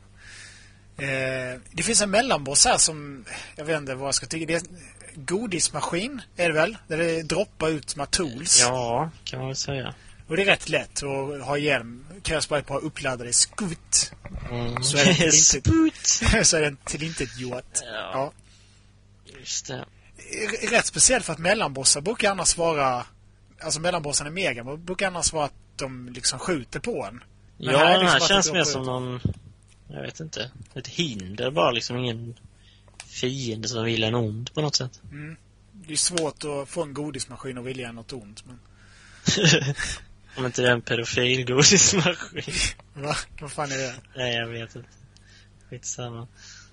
Det finns en mellanboss här som jag vet inte vad jag ska tycka. Det är en godismaskin, är det väl? Där det droppar ut med tools. Ja, kan man väl säga. Och det är rätt lätt att ha hjälm. Krävs bara ett par uppladdade skut. Så är det så är den till inte ett jord. Ja. Just det. Rätt speciellt för att mellanbossar brukar annars vara, alltså mellanbossarna i Mega brukar annars vara att de liksom skjuter på en. Men ja, här den här känns mer som någon, jag vet inte, ett hinder bara, liksom ingen fiende som vill en ond på något sätt. Det är svårt att få en godismaskin och vilja något ont, men om inte det är en pedofil godismaskin. Va? Vad fan är det? Nej, jag vet inte. Skitsamma.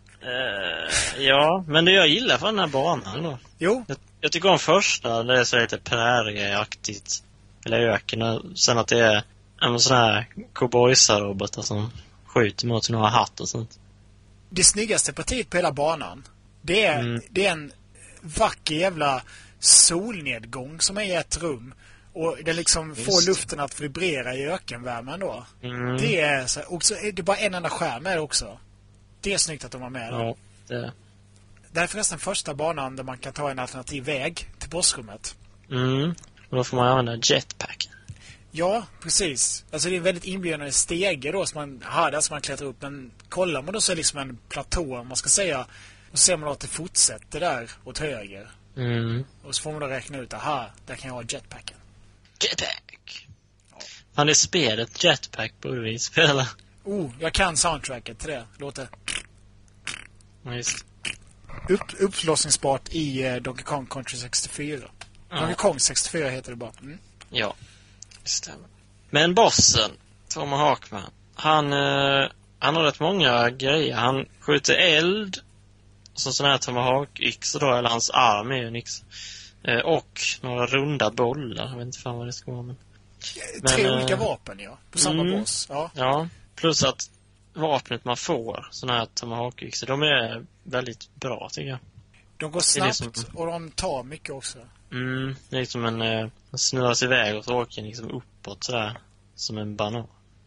Ja, men det jag gillar för den här banan då. Jo. Jag tycker om första, det är så lite prärieaktigt. Eller öken. Sen att det är en sån här cowboysar-robotar som skjuter mot några hatt och sånt. Det snyggaste partiet på hela banan, det är en vacker jävla solnedgång som är i ett rum. Och det liksom får luften att vibrera i ökenvärmen då. Det är så, och så är det bara en enda skärm med det också. Det är snyggt att de har med det. Ja, det. Det är förresten första banan där man kan ta en alternativ väg till bossrummet. Och då får man använda jetpack. Ja, precis. Alltså det är en väldigt inbjudande stege då som man har där som man klättrar upp. Men kollar man då så är det liksom en platå, om man ska säga. Och så ser man då att det fortsätter där åt höger. Och så får man då räkna ut, aha, där kan jag ha jetpacken. Jetpack! Ja. Han är spelet Jetpack borde vi spela. Jag kan soundtracket till det. Låter Ja, just. uppslåsningsbart i Donkey Kong Country 64. Ja. Donkey Kong 64 heter det bara. Ja, det stämmer. Men bossen, Tom Hawkman, han har rätt många grejer. Han skjuter eld, så sån här Tomahawk-yxa då, eller hans arm är ju en yxa. Och några runda bollar. Jag vet inte fan vad det ska vara, men 3 olika vapen, ja. På samma boss. Ja. Ja, plus att vapnet man får, såna här Tomahawk-yxor, de är väldigt bra, tycker jag. De går snabbt och de tar mycket också. Det är liksom en snurras iväg och så åker liksom uppåt sådär, som en banan.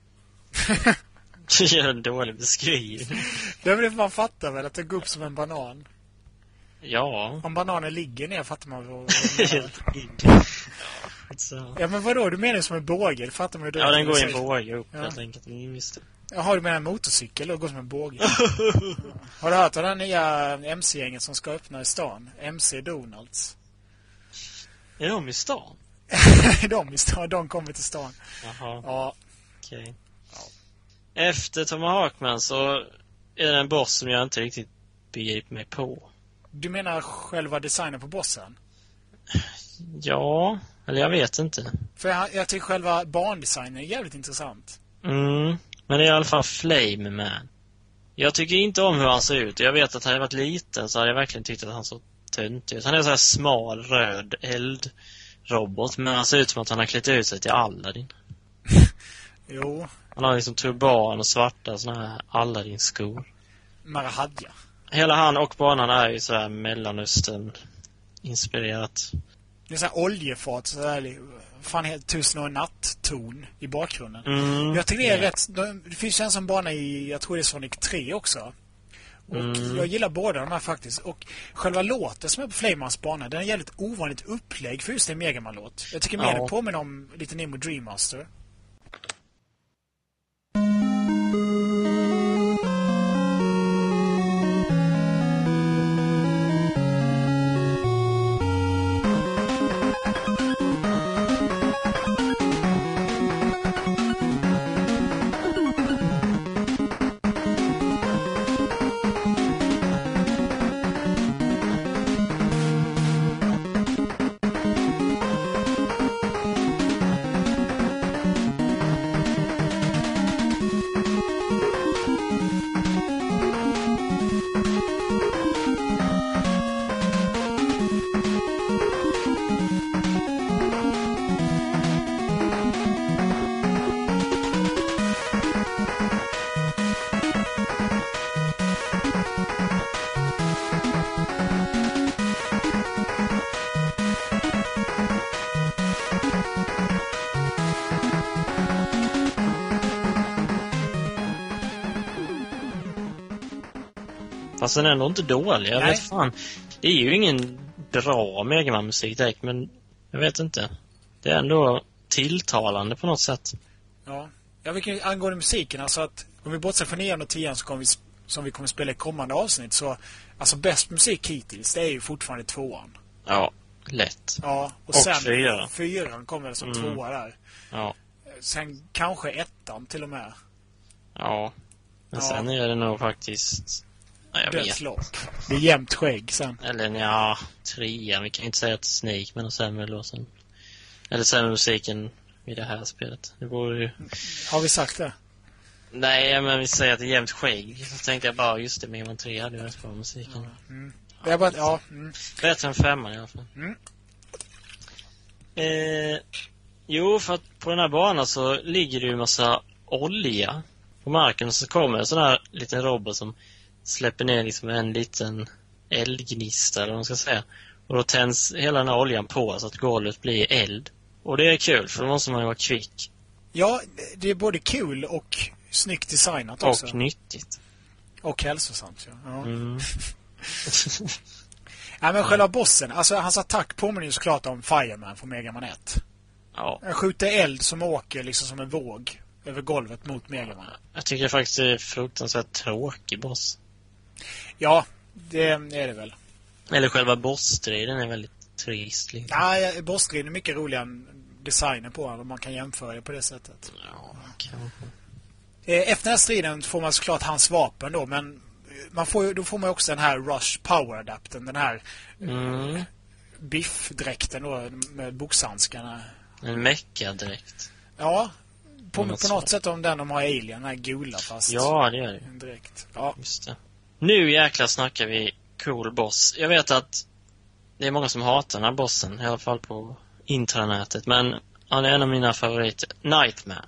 Det är en dålig beskrivning. Det är väl man fattar väl att det går upp som en banan. Ja. Om bananen ligger ner fattar man vad Ja, men vadå? Du menar som en båge? Det fattar man ju. Ja, den går i en båge upp helt enkelt. Just det. Jaha, du menar en motorcykel och går som en båge? Har du hört om den nya MC-gänget som ska öppna i stan? MC Donalds. Är de i stan? De kommer till stan. Jaha. Ja. Okej. Ja. Efter Tom Hawkman så är det en boss som jag inte riktigt begriper mig på. Du menar själva designen på bossen? Ja, eller jag vet inte. För jag tycker själva bandesignen är jävligt intressant. Men det är i alla fall Flame Man. Jag tycker inte om hur han ser ut. Jag vet att han hade varit liten så hade jag verkligen tyckt att han så tunt ut. Han är så här smal, röd eldrobot, men han ser ut som att han har klätt ut sig till Aladdin. Jo. Han har liksom turban och svarta såna här Aladdin-skor. Marahadja. Hela han och banan är ju så här Mellanöstern inspirerat. Det är så här oljefat, så där fan helt 1000 och en natt-ton i bakgrunden. Jag tycker det är rätt. Det finns en sån bana i, jag tror det är Sonic 3 också. Och jag gillar båda de här faktiskt. Och själva låten som är på Flamans bana, den är jävligt ovanligt upplägg för just en Mega Man-låt. Jag tycker mer det påminner om lite Nemo Dream Master. Fast den är ändå inte dålig. Jag vet fan. Det är ju ingen bra Mega Man-musik direkt, men jag vet inte. Det är ändå tilltalande på något sätt. Ja. Angående musiken, alltså att om vi bortser från 9 och 10 som vi kommer spela i kommande avsnitt, så alltså bäst musik hittills, det är ju fortfarande 2:an. Ja, lätt. Ja, och sen 4:an kommer det som 2:a där. Ja. Sen kanske 1:an till och med. Ja. Men sen är det nog faktiskt... Ja, jag vet. Det är jämnt skägg sen. Eller ja, 3:an. Vi kan inte säga att Snake med någon sämre låsen. Eller sämre musiken i det här spelet. Det vore ju... Har vi sagt det? Nej, men vi säger att det är jämnt skägg. Så tänkte jag bara, just det, Mega Man 3 hade ju rätt bra musiken. Det är bara, Bättre än 5:an i alla fall. Jo, för att på den här banan så ligger det ju en massa olja på marken. Och så kommer en sån här liten robot som släpper ner liksom en liten eldgnista, eller vad man ska säga. Och då tänds hela den här oljan på så att golvet blir eld. Och det är kul, för då måste man ju vara kvick. Ja, det är både kul och snyggt designat också. Och nyttigt. Och hälsosamt, ja. Ja, men själva bossen, alltså hans attack påminner ju såklart om Fireman från Mega Man 1. Ja. Han skjuter eld som åker liksom som en våg över golvet mot Mega Man. Jag tycker faktiskt det är fruktansvärt tråkig boss. Ja, det är det väl. Eller själva bossstriden är väldigt trist. Liksom. Ja, bossstriden är mycket roligare än designen på honom, om man kan jämföra det på det sättet. Ja, kanske. Efter den här striden får man såklart hans vapen då, men då får man också den här Rush Power Adapten, den här biffdräkten då med boxhandskarna. En mecha-dräkt. Ja, på något sätt om de har alien, den här gula fast. Ja, det är det. En dräkt. Ja. Just det. Nu jäklar snackar vi cool boss. Jag vet att det är många som hatar den här bossen, i alla fall på intranätet, men han är en av mina favoriter. Nightman.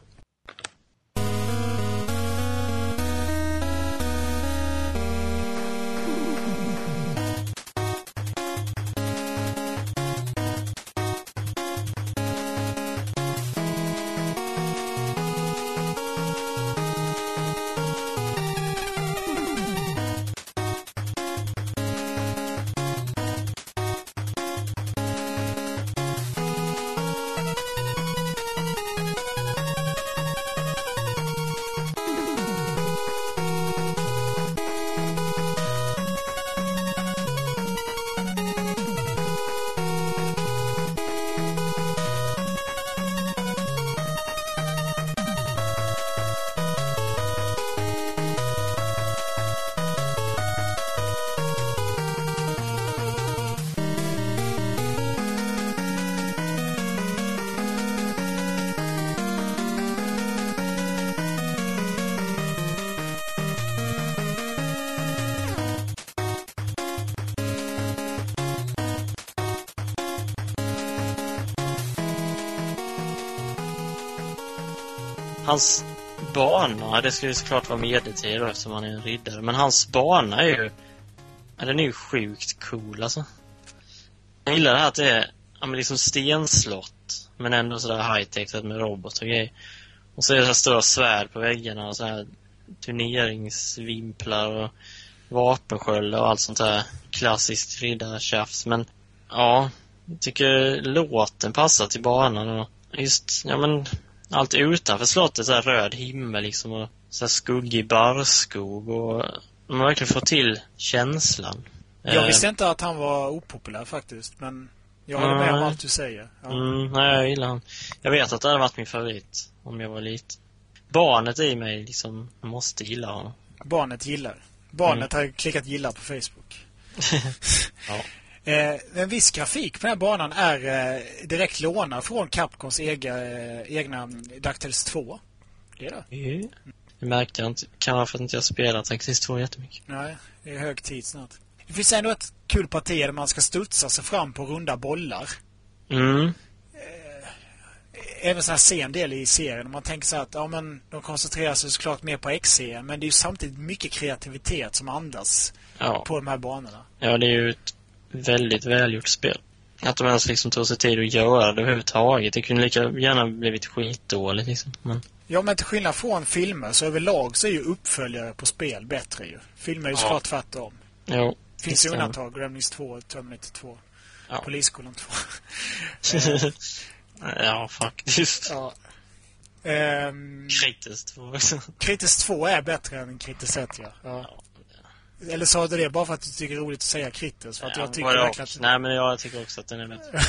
Hans bana, det skulle såklart vara medeltid då, eftersom han är en riddare. Men hans bana är ju... Ja, den är ju sjukt cool alltså. Jag gillar det här att det är liksom stenslott, men ändå sådär high-tech med robot och grejer. Och så är det så här stora svärd på väggarna och så här turneringsvimplar och vapensköldar och allt sånt där klassiskt riddartjafs. Men ja, jag tycker låten passar till banan och just, ja men... Allt utanför slottet, så här röd himmel liksom, och så här skuggig barrskog, och man har verkligen fått till känslan. Jag visste inte att han var opopulär faktiskt, men jag håller med om allt du säger. Ja. Nej, jag gillar han. Jag vet att det hade varit min favorit om jag var liten. Barnet i mig liksom måste gilla honom. Barnet gillar. Barnet har klickat gilla på Facebook. Ja. En viss grafik på den här banan är direkt lånad från Capcoms egna DuckTales 2. Det är det. Det märkte jag inte. Kan vara för att inte jag spelat DuckTales 2 jättemycket. Nej, det är hög tid snart. Det finns ändå ett kul parti där man ska studsa sig fram på runda bollar. Även sån här sen del i serien. Man tänker så att men de koncentrerar sig såklart mer på X-serien, men det är ju samtidigt mycket kreativitet som andas på de här banorna. Ja, det är ju ett väldigt välgjort spel. Att de ens liksom tog sig tid att göra det överhuvudtaget. Det kunde lika gärna blivit skitdåligt liksom. Men... Ja, men till skillnad från filmer så överlag så är ju uppföljare på spel bättre ju. Filmer är ju såklart tvärtom. Jo. Finns det undantag? Gremlins 2, Terminator 2, Polisskolan 2. Ja, faktiskt. Ja. Critters 2 också. Critters 2 är bättre än Critters 1, ja. Eller sa du det bara för att du tycker det är roligt att säga Critters? För att jag tycker verkligen att... Nej, men jag tycker också att den är bättre.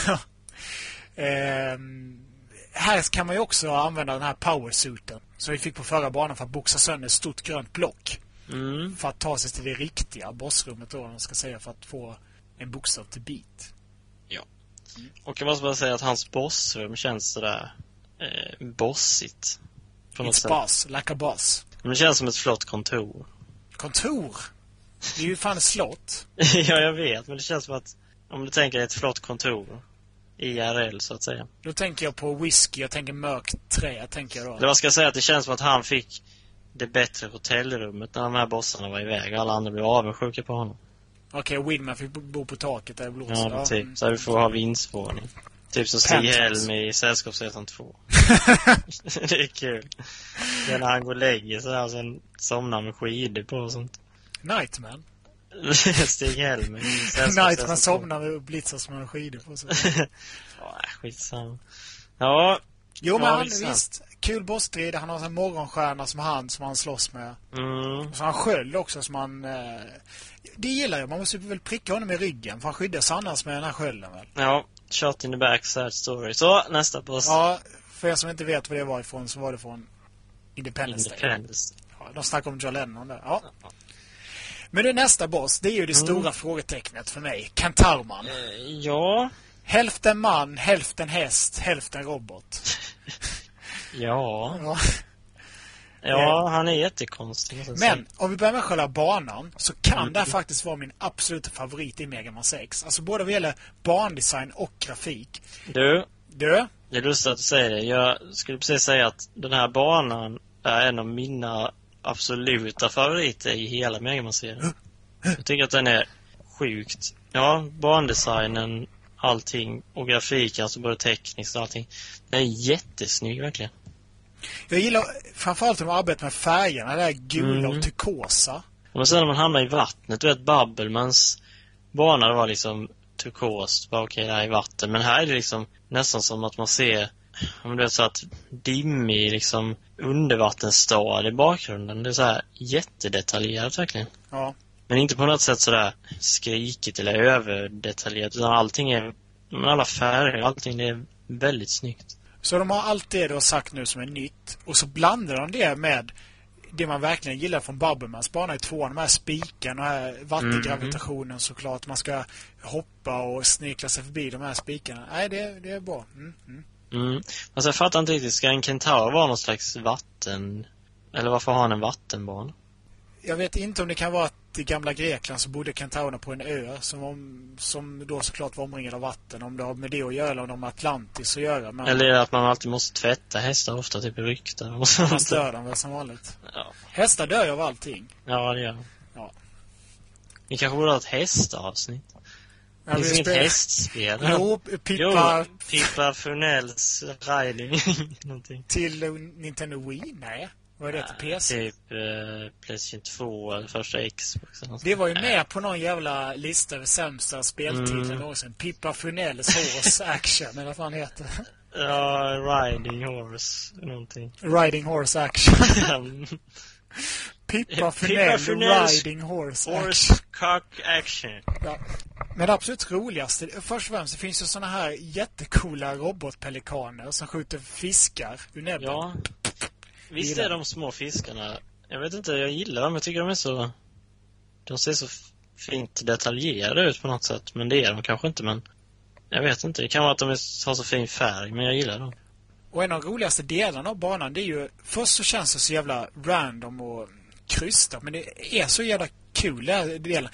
Här kan man ju också använda den här powersuiten som vi fick på förra banan för att boxa sönder ett stort grönt block. För att ta sig till det riktiga bossrummet då, man ska säga, för att få en bokstav till beat. Ja. Och jag måste bara säga att hans bossrum känns sådär bossigt. It's boss, like a boss. Men det känns som ett flott kontor. Kontor? Det är ju fan ett slott. Ja, jag vet, men det känns som att om du tänker ett flott kontor IRL så att säga. Då tänker jag på whisky, jag tänker mörkt trä, tänker jag då. Det var ska jag säga att det känns som att han fick det bättre hotellrummet när de här bossarna var iväg. Alla andra blev avundsjuka på honom. Okej, Widman fick bo på taket där i blås. Ja, typ. Så vi får ha vindsvåning. Typ som Stig Helm i Sällskapsresan 2. Det är kul. Det är när han går och lägger sig där och sen somnar med skidor på och sånt. Nightman. Stig Helm i Nightman somnar med blitzar som han skidor på sig. Ja, skitsamma. Ja. Jo, men visst. Kul bossstrid. Han har en morgonstjärna som han slåss med. Så han sköld också som han... Det gillar jag. Man måste väl pricka honom i ryggen. För han skyddas annars med den här skölden väl. Ja, shot in the back, sad story. Så, nästa boss. Ja, för er som inte vet vad det var ifrån så var det från Independence Day. Ja, de snackar om John Lennon där. Ja. Men det nästa boss, det är ju det stora frågetecknet för mig. Kantarman. Ja. Hälften man, hälften häst, hälften robot. Ja. Ja, han är jättekonstig. Men om vi börjar med själva banan så kan det här faktiskt vara min absoluta favorit i Mega Man 6. Alltså både vad gäller bandesign och grafik. Du? Det är lustigt att du säger det. Jag skulle precis säga att den här banan är en av mina absoluta favoriter i hela Mega Man-serien. Jag tycker att den är sjukt. Ja, bandesignen, allting och grafiken, alltså både tekniskt och allting. Den är jättesnygg verkligen. Jag gillar framförallt att de arbetar med färgerna, det där gula och turkosa. Och sen när man hamnar i vattnet, du vet Bubblemans bana var liksom turkost, bara okej, det här är vatten. Men här är det liksom nästan som att man ser, om det är så att dimmig liksom undervattensstad i bakgrunden. Det är så här jättedetaljerat verkligen. Ja. Men inte på något sätt sådär skrikigt eller överdetaljerat, utan allting är, alla färger, allting det är väldigt snyggt. Så de har allt det du har sagt nu som är nytt. Och så blandar de det med det man verkligen gillar från Bubblemans bana i 2. De här spiken och här vattengravitationen såklart. Man ska hoppa och snekla sig förbi de här spikarna. Nej, det är bra. Alltså jag fattar inte riktigt, ska en Kentaur vara någon slags vatten? Eller varför har han en vattenbana? Jag vet inte om det kan vara att i gamla Grekland så bodde kentaurerna på en ö som då såklart var omringad av vatten. Om det har med det att göra eller om de har Atlantis att göra. Men eller att man alltid måste tvätta hästar ofta, typ i rykten. Man dör dem väl som vanligt. Ja. Hästar dör ju av allting. Ja, det gör de. Ja. Vi kanske borde ha ett hästavsnitt. Det finns inget hästspel. Jo, Pippa Furnells Riding. Någonting. Till Nintendo Wii? Nej. Vad är det till PC? Typ PlayStation 2 eller första Xbox. Det var ju med på någon jävla lista över sämsta speltitlar någonsin. Pippa Furnells Horse Action, eller vad fan heter. Ja, Riding Horse, någonting. Riding Horse Action. Pippa Furnell Riding Horse Cock Action. Ja. Men det absolut roligaste, först och främst, det finns ju såna här jättekola robotpelikaner som skjuter fiskar ur näbben. Ja. Visst är de små fiskarna. Jag vet inte, jag gillar dem. Jag tycker de är så... De ser så fint detaljerade ut på något sätt. Men det är de kanske inte, men... Jag vet inte, det kan vara att de har så fin färg, men jag gillar dem. Och en av de roligaste delarna av banan, det är ju... Först så känns det så jävla random och krystat, men det är så jävla kul delen.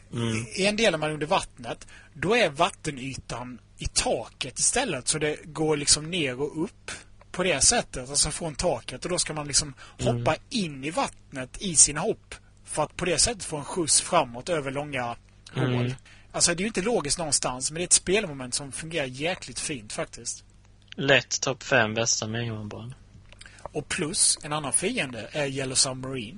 I en del av man under vattnet, då är vattenytan i taket istället, så det går liksom ner och upp på det sättet, alltså från taket, och då ska man liksom hoppa in i vattnet i sina hopp för att på det sättet få en skjuts framåt över långa hål. Alltså det är ju inte logiskt någonstans, men det är ett spelmoment som fungerar jäkligt fint faktiskt. Lätt topp 5 bästa Mega Man-banor. Och plus, en annan fiende är Yellow Submarine.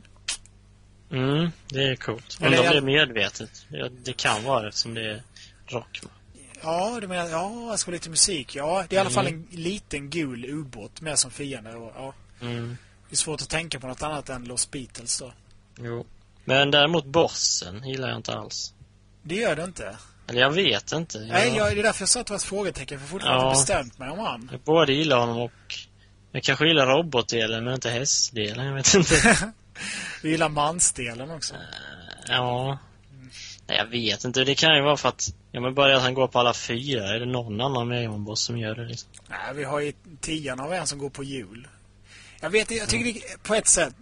Det är coolt. Om det är medvetet. Det kan vara eftersom det är rock. Ja, du menar, ja, jag ska lite musik. Ja, det är i alla fall en liten gul ubåt med som fiende. Och, ja. Det är svårt att tänka på något annat än Los Beatles då. Jo. Men däremot bossen gillar jag inte alls. Det gör det inte. Eller jag vet inte. Nej, det är därför jag sa att det var ett frågetecken. För fortfarande inte bestämt mig om han. Jag både gillar honom och... Jag kanske gillar robotdelen men inte hästdelen, jag vet inte. Du gillar mansdelen också. Ja. Nej, jag vet inte. Det kan ju vara för att... Ja, men bara att han går på alla 4. Är det någon annan Mega Man-boss som gör det liksom? Nej, vi har ju 10 av en som går på jul. Jag vet, jag tycker det, på ett sätt...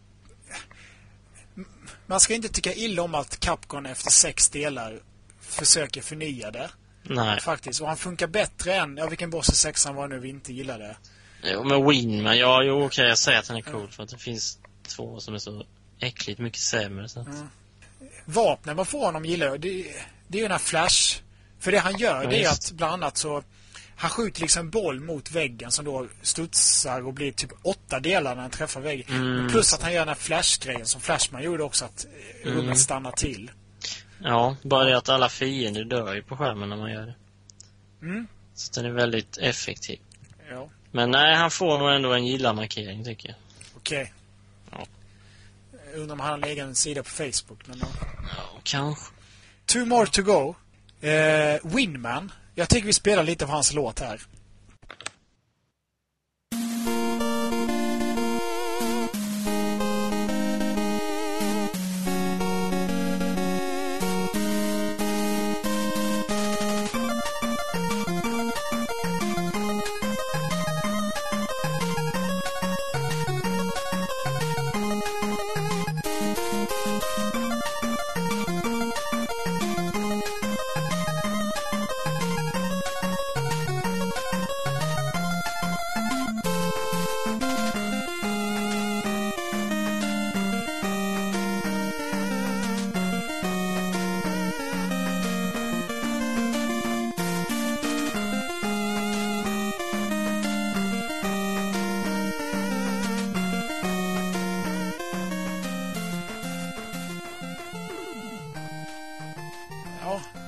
Man ska inte tycka illa om att Capcom efter 6 delar försöker förnya det. Nej. Faktiskt. Och han funkar bättre än... Ja, vilken boss i 6 var nu vi inte gillade. Jo, men Winman, ja, okej, jag säger att han är cool för att det finns 2 som är så äckligt mycket sämre. Så att... Vapnen man får honom gillar jag. Det är ju den här Flash. För det han gör, det är att bland annat så... Han skjuter liksom en boll mot väggen som då studsar och blir typ 8 delar när han träffar väggen. Plus att han gör den här Flash-grejen som Flashman gjorde också, att rummet stannar till. Ja, bara det att alla fiender dör ju på skärmen när man gör det. Så den är väldigt effektiv. Ja. Men nej, han får nog ändå en gilla-markering, tycker jag. Okej. Ja. Jag undrar om han har en egen sida på Facebook. Men ja, kanske. 2 more to go. Winman. Jag tycker vi spelar lite av hans låt här.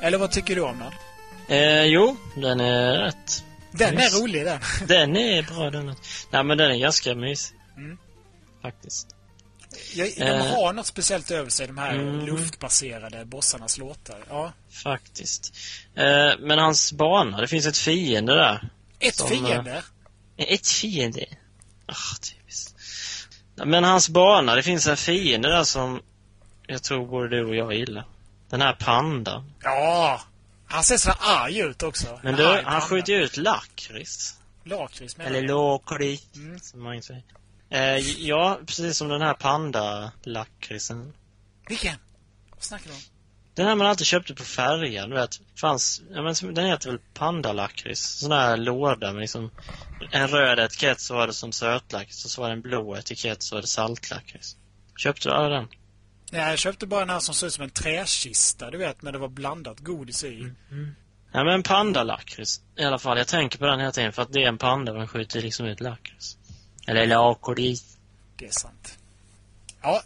Eller vad tycker du om den? Jo, den är rätt. Den är rolig, den. Den är bra, den. Nej, men den är ganska mysig. Faktiskt. De har något speciellt över sig, de här luftbaserade bossarnas låtar. Ja. Faktiskt. Men hans bana, det finns ett fiende där. Ett fiende? Ett fiende? Typiskt. Men hans bana, det finns en fiende där som jag tror både du och jag gillar. Den här panda. Ja, han ser så arg ut också. Men du, han skjuter ju ut lakrits. Lakrits, men eller lakrits, som man säger. Ja, precis som den här panda-lakritsen. Vilken? Vad snackar du om? Den här man alltid köpte på färjan, du vet. Den heter väl panda-lakrits. Sån här låda med liksom en röd etikett, så var det som sötlakrits, och så var det en blå etikett, så var det saltlakrits. Köpte du alla den? Nej, jag köpte bara den här som såg ut som en träkista, du vet, men det var blandat godis i. Ja, men panda-lakrits i alla fall. Jag tänker på den här tiden för att det är en panda och den skjuter liksom ut lakrits. Eller lakrits. Det är sant. Ja,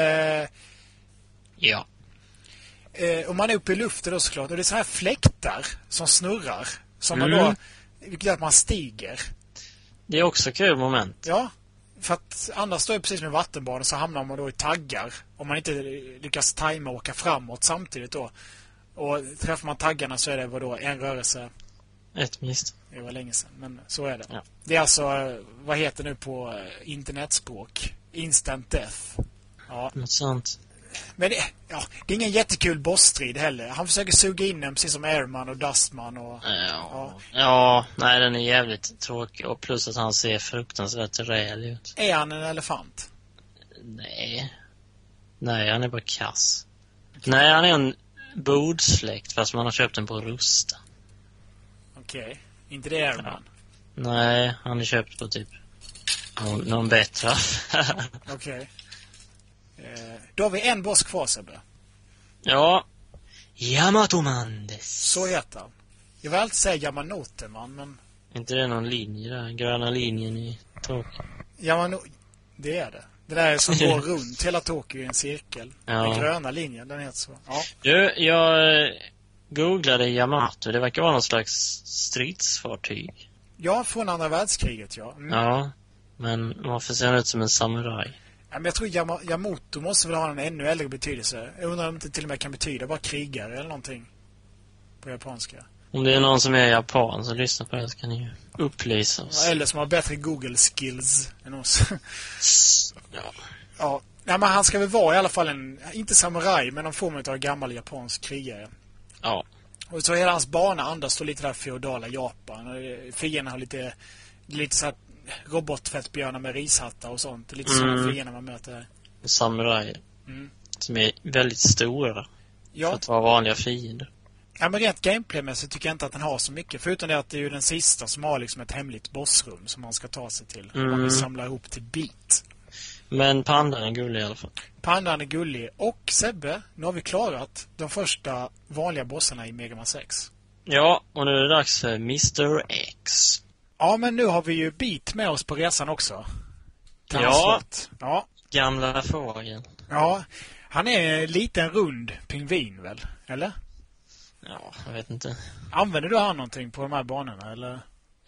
Ja. Om man är uppe i luften då såklart, och det är så här fläktar som snurrar, som man då, vilket gör att man stiger. Det är också kul moment. Ja, för att annars står det precis med vattenbanan, så hamnar man då i taggar om man inte lyckas tajma och åka framåt samtidigt då. Och träffar man taggarna så är det vadå, en rörelse. Ett misstag. Det var länge sedan, men så är det. Ja. Det är alltså, vad heter nu på internetspråk? Instant death. Ja. Något sånt. Men det är ingen jättekul bossstrid heller. Han försöker suga in den precis som Airman och Dustman och... Ja, nej, den är jävligt tråkig. Och plus att han ser fruktansvärt rädd ut. Är han en elefant? Nej, han är bara kass. Okay. Nej, han är en bordsläkt fast man har köpt den på Rusta. Okej. Inte det Airman? Ja. Nej, han är köpt på typ någon bättre. Okej. Då har vi en boss kvar, Sebbe. Ja. Yamatomandes. Så heter han. Jag vill alltid säga Yamanoteman, men... Inte det någon linje där? Gröna linjen i Tokyo. Det är det. Det där är som går runt hela Tokyo i en cirkel. Ja. Den gröna linjen, den heter så. Ja. Du, jag googlade Yamato. Det verkar vara någon slags stridsfartyg. Ja, från andra världskriget, ja. Ja, men varför ser han ut som en samuraj? Ja, men jag tror Yamato måste väl ha en ännu äldre betydelse. Jag undrar om det till och med kan betyda bara krigare eller någonting på japanska. Om det är någon som är japan så lyssna på det, så kan ni ju upplysa oss. Ja, eller som har bättre Google skills än oss. Ja. Ja. Nej, men han ska väl vara i alla fall inte samuraj, men någon form av gammal japansk krigare. Ja. Och så hela hans bana andas står lite där feodala Japan. Fienden har lite så här robottfettbjörnar med rishattar och sånt. Lite sådana fiender man möter där. Samurajer. Som är väldigt stora. Ja. För att vara vanliga fiender. Ja, men rent gameplaymässigt tycker jag inte att den har så mycket. Förutom det att det är ju den sista som har liksom ett hemligt bossrum som man ska ta sig till. Man vill samla ihop till bit. Men pandan är gullig i alla fall. Pandan är gullig. Och Sebbe, nu har vi klarat de första vanliga bossarna i Mega Man 6. Ja, och nu är det dags för Mr. X. Ja, men nu har vi ju Beat med oss på resan också. Ja. Ja. Gamla fågeln. Ja, han är en liten rund pingvin väl, eller? Ja, jag vet inte. Använder du han någonting på de här banorna, eller?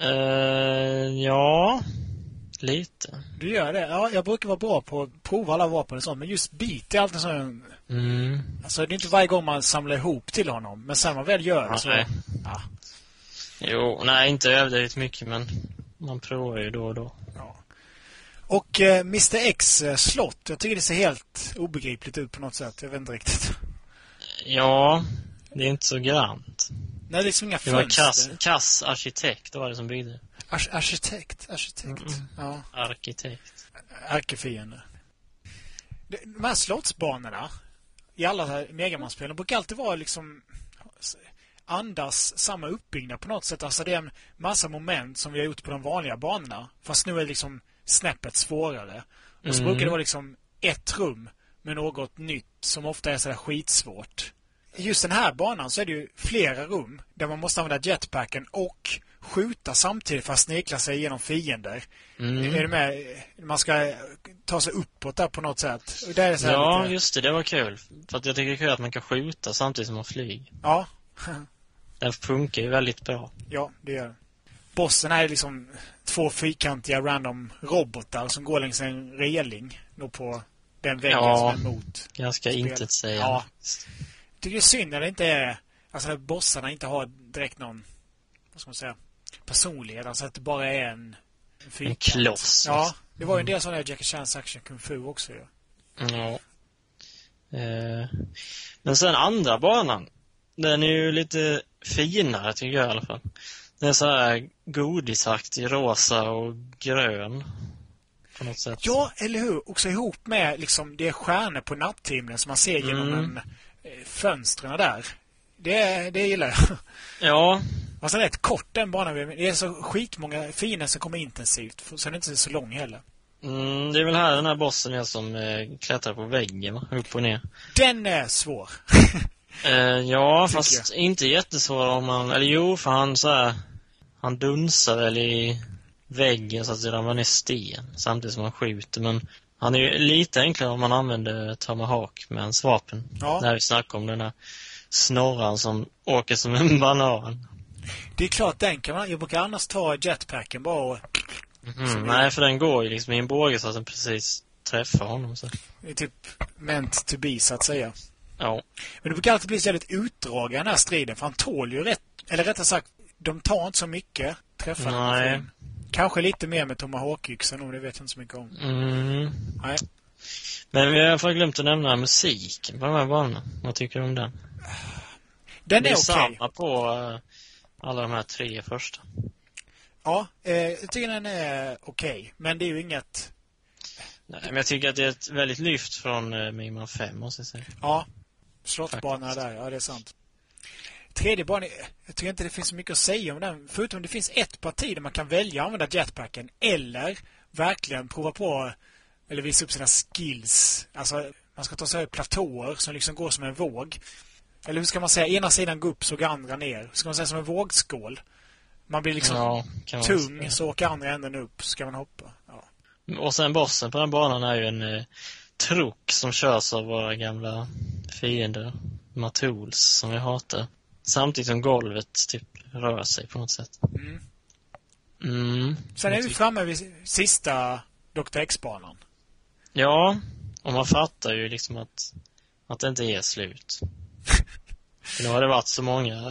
Ja, lite. Du gör det? Ja, jag brukar vara bra på att prova alla vapen och sånt, men just Beat är alltid så. Alltså, det är inte varje gång man samlar ihop till honom, men sen man väl gör det så... Ja. Jo, nej, inte överdrivet mycket, men man provar ju då och då. Ja. Och Mr. X slott, jag tycker det ser helt obegripligt ut på något sätt. Jag vet inte riktigt. Ja, det är inte så grant. Nej, det är liksom inga fönster. Det var kass arkitekt, då var det som byggde. Arkitekt. Ja. Arkitekt. Ärkefiende. De här slottsbanorna i alla Megaman-spelen brukar alltid vara liksom andas samma uppbyggnad på något sätt. Alltså det är en massa moment som vi har gjort på de vanliga banorna. Fast nu är det liksom snäppet svårare. Och så brukar det vara liksom ett rum med något nytt som ofta är sådär skitsvårt. I just den här banan så är det ju flera rum där man måste använda jetpacken och skjuta samtidigt för att snekla sig igenom fiender. Är det med? Man ska ta sig uppåt där på något sätt. Och där är så här ja, lite... just det var kul. För att jag tycker det är kul att man kan skjuta samtidigt som man flyger. Ja, Den funkar ju väldigt bra. Ja, det gör det. Bossen är liksom 2 fyrkantiga random robotar som går längs en reling då på den väggen som är emot. Ganska intetsägande. Ja. Jag tycker det är synd när det inte är... Alltså att bossarna inte har direkt någon... Vad ska man säga? Personlighet. Alltså att det bara är en fyrkant. En kloss. Ja, det var ju en del sådana Jackie Chan's Action Kung Fu också. Ja. Men sen andra banan, den är ju lite finare tycker jag i alla fall. Den är så här godisaktig, rosa och grön på något sätt. Ja, eller hur? Också ihop med liksom, det är stjärnor på natthimlen som man ser genom fönstren där. Det gillar jag. Ja. Alltså rätt kort den banan. Det är så skitmånga fiender som kommer intensivt. Så den är inte så lång heller. Det är väl här den här bossen är som klättrar på väggen, va? Upp och ner. Den är svår. Ja, fast inte jättesvår om man... Eller jo, för han så här... Han dunsar väl i väggen så att det ramlar ner sten samtidigt som han skjuter. Men han är ju lite enklare om man använder Tomahawk med hans vapen. Ja. När vi snackar om den här snorran som åker som en banan. Det är klart, den kan man... Jag brukar annars ta jetpacken bara och... Nej, för den går ju liksom i en båge så att den precis träffar honom. Så. Det är typ meant to be, så att säga. Ja. Men det brukar alltid bli så väldigt utdrag i den här striden. För han tål ju rätt... Eller rättare sagt, de tar inte så mycket. Träffar. Nej. Kanske lite mer med Tomahawk-yxan, om det vet jag inte så mycket om. Nej. Men vi har i alla fall glömt att nämna musiken på de här banorna. Vad tycker du om den? Den det är är okej. samma på alla de här 3 första. Ja, jag tycker den är okej. Men det är ju inget... Nej, men jag tycker att det är ett väldigt lyft från Mega Man 5, måste jag säga. Ja, slottsbanorna där, ja det är sant. Tredje banan, jag tycker inte det finns så mycket att säga om den. Förutom det finns ett parti där man kan välja att använda jetpacken. Eller verkligen prova på, eller visa upp sina skills. Alltså, man ska ta sig över platåer som liksom går som en våg. Eller hur ska man säga? Ena sidan går upp så går andra ner. Hur ska man säga, som en vågskål? Man blir liksom tung, så åker andra änden upp, så ska man hoppa. Ja. Och sen bossen på den banan är ju en truck som körs av våra gamla fiender, Matools, som vi hatar. Samtidigt som golvet typ rör sig på något sätt. Sen är vi framme vid sista Dr. X-banan. Ja, och man fattar ju liksom att det inte är slut. För nu har det varit så många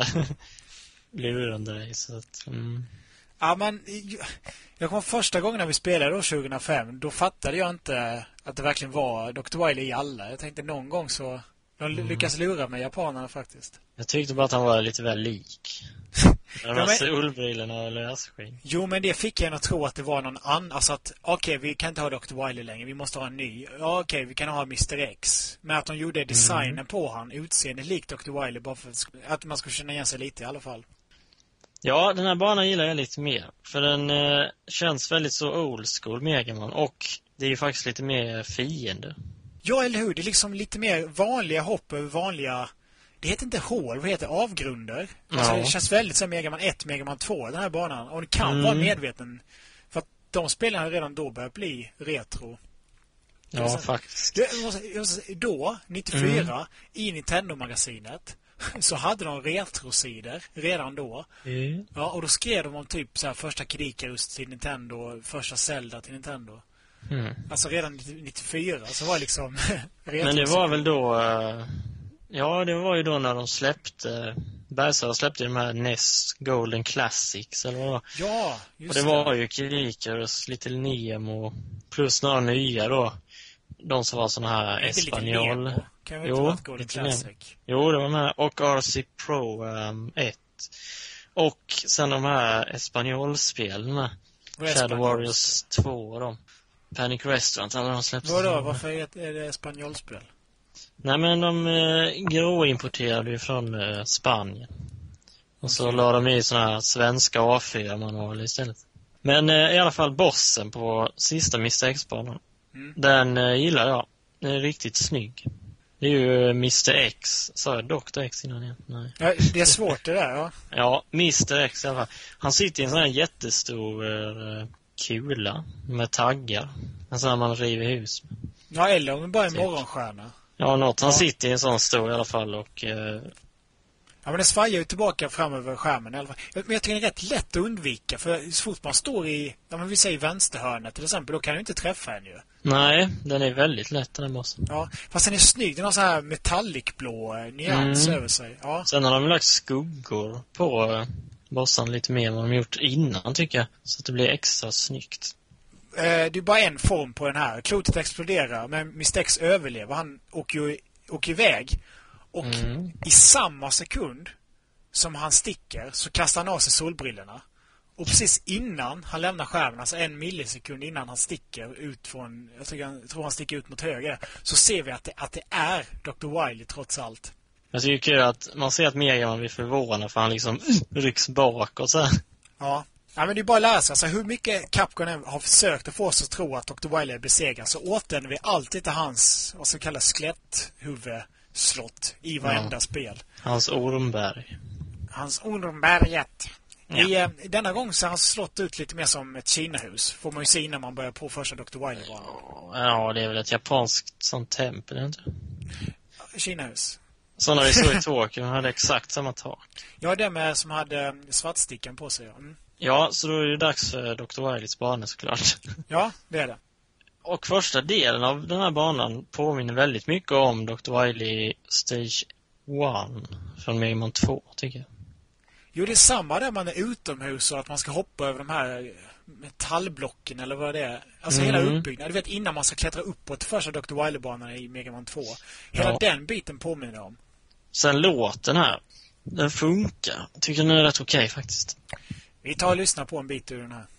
lurande dig så att... Ja, men jag kom första gången när vi spelade då 2005, då fattade jag inte att det verkligen var Dr. Wily i alla. Jag tänkte någon gång så de lyckas lura med japanerna faktiskt. Jag tyckte bara att han var lite väl lik. De här solbrillorna och lösskinn. Jo, men det fick jag att tro att det var någon annan. Alltså att, okej, vi kan inte ha Dr. Wily längre. Vi måste ha en ny. Ja, okej, vi kan ha Mr. X. Men att de gjorde designen på han, utseendet likt Dr. Wily, bara för att man skulle känna igen sig lite i alla fall. Ja, den här banan gillar jag lite mer. För den känns väldigt så old school, Mega Man. Och det är ju faktiskt lite mer fiender. Ja, eller hur? Det är liksom lite mer vanliga hopp över vanliga... Det heter inte hål, vad heter avgrunder? Alltså, det känns väldigt som Mega Man 1, Mega Man 2, den här banan. Och det kan vara medveten. För att de spelarna redan då börjar bli retro. Ja, så, faktiskt. Då, 94, i Nintendo-magasinet, så hade de retrosidor redan då. Ja, och då skrev de om typ så här, första Kid Icarus till Nintendo, första Zelda till Nintendo. Alltså redan 94 så var det liksom men det var väl då ja, det var ju då när de släppte Bergsala släppte de här NES Golden Classics eller vad det var. Ja, just det. Och det var ju Kid Icarus, Little Nemo plus några nya då. De som var såna här Espanol. Jo, Golden Classic. Jo, det var med. Och RC Pro 1. Och sen de här Espanol-spelen. Shadow Warriors 2 och de. Panic Restaurant, alla de släppte. Vadå? Varför är det Espanol-spel? Nej, men de gråimporterade ju från Spanien. Och så la de i såna här svenska A4-manualer istället. Men i alla fall bossen på sista Mr. X-banan. Den gillar jag. Den är riktigt snygg. Det är ju Mr. X. Sa jag Dr. X innan igen? Nej. Ja, det är svårt det där, ja. Ja, Mr. X i alla fall. Han sitter i en sån här jättestor kula med taggar. En sån här man river hus med. Ja, eller om det bara är en morgonstjärna. Ja, något. Han sitter i en sån stor i alla fall och... Ja, men det svajar ju tillbaka fram över skärmen. Men jag tycker det är rätt lätt att undvika. För så fort man står i, ja men vi säger vänsterhörnet till exempel, då kan du inte träffa en ju. Nej, den är väldigt lätt den här bossen. Ja, fast den är snygg. Den har så här metallicblå nyans över sig. Ja. Sen har de lagt skuggor på bossen lite mer än vad de gjort innan tycker jag. Så att det blir extra snyggt. Det är bara en form på den här. Klotet exploderar, men Mr. X överlever. Han åker iväg. Och i samma sekund som han sticker så kastar han av sig solbrillorna. Och precis innan han lämnar skärmen, alltså 1 millisekund innan han sticker ut från, jag tror han sticker ut mot höger, så ser vi att det är Dr. Wily trots allt. Jag tycker att man ser att Megaman blir förvånad för han liksom rycks bak och så här. Ja. Ja, men det är bara att lära sig. Alltså, hur mycket Capcom har försökt att få oss att tro att Dr. Wily är besegrad, så återvänder vi alltid till hans, vad som kallas skeletthuvuslott i varenda spel. Hans ormberg. Hans ormberget. Ja. Denna gång så har han slått ut lite mer som ett Kina-hus. Får man ju se innan man börjar på första Dr. Wily-banan. Ja, det är väl ett japanskt sånt tempel, inte? Kina-hus. Sådana vi såg i Tokyo, de hade exakt samma tak. Ja, det med som hade svartstickan på sig. Ja, så då är det dags för Dr. Wilys bana såklart. Ja, det är det. Och första delen av den här banan påminner väldigt mycket om Dr. Wily Stage 1 från Mega Man 2, tycker jag. Jo, det är samma där man är utomhus och att man ska hoppa över de här metallblocken eller vad det är. Alltså hela uppbyggnaden. Du vet, innan man ska klättra uppåt första Dr. Wily-banan i Mega Man 2. Hela den biten påminner om. Sen låten här, den funkar. Jag tycker den är rätt okej faktiskt. Vi tar och lyssnar på en bit ur den här.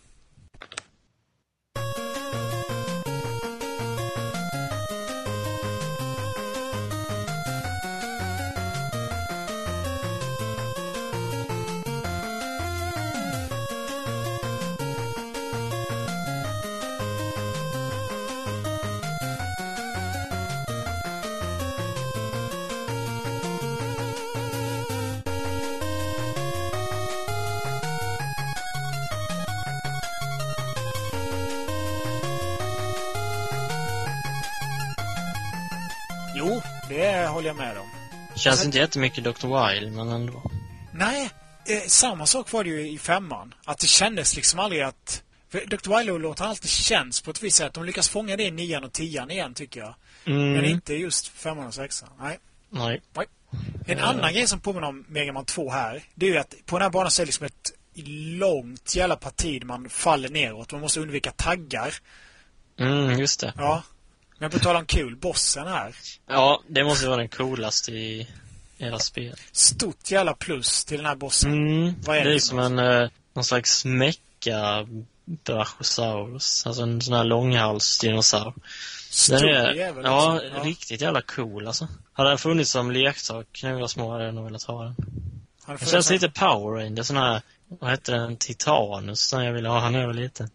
Jo, det håller jag med om. Känns inte jättemycket Dr. Wily, men ändå. Nej, samma sak var det ju i 5:an. Att det kändes liksom aldrig att... För Dr. Wily-låten har alltid känns på ett visst sätt. De lyckas fånga det i 9:an och 10:an igen, tycker jag. Men inte just 5:an och 6:an. Nej. En annan grej som påminner om Mega Man 2 här, det är ju att på den här banan så är det liksom ett långt jävla parti där man faller neråt. Man måste undvika taggar. Just det. Ja. Men på tal om kul, bossen här. Ja, det måste vara den coolaste i hela spelet. Stort jävla plus till den här bossen. Vad är det är som någon slags mecka Brachiosaurus. Alltså en sån här långhalsdinosaur. Den är riktigt jävla cool alltså. Hade den funnits som leksak när vi var små hade jag nog velat ha den. Det känns lite Power Ranger, sån här, vad heter den, Titanus som jag ville ha, han är väl lite.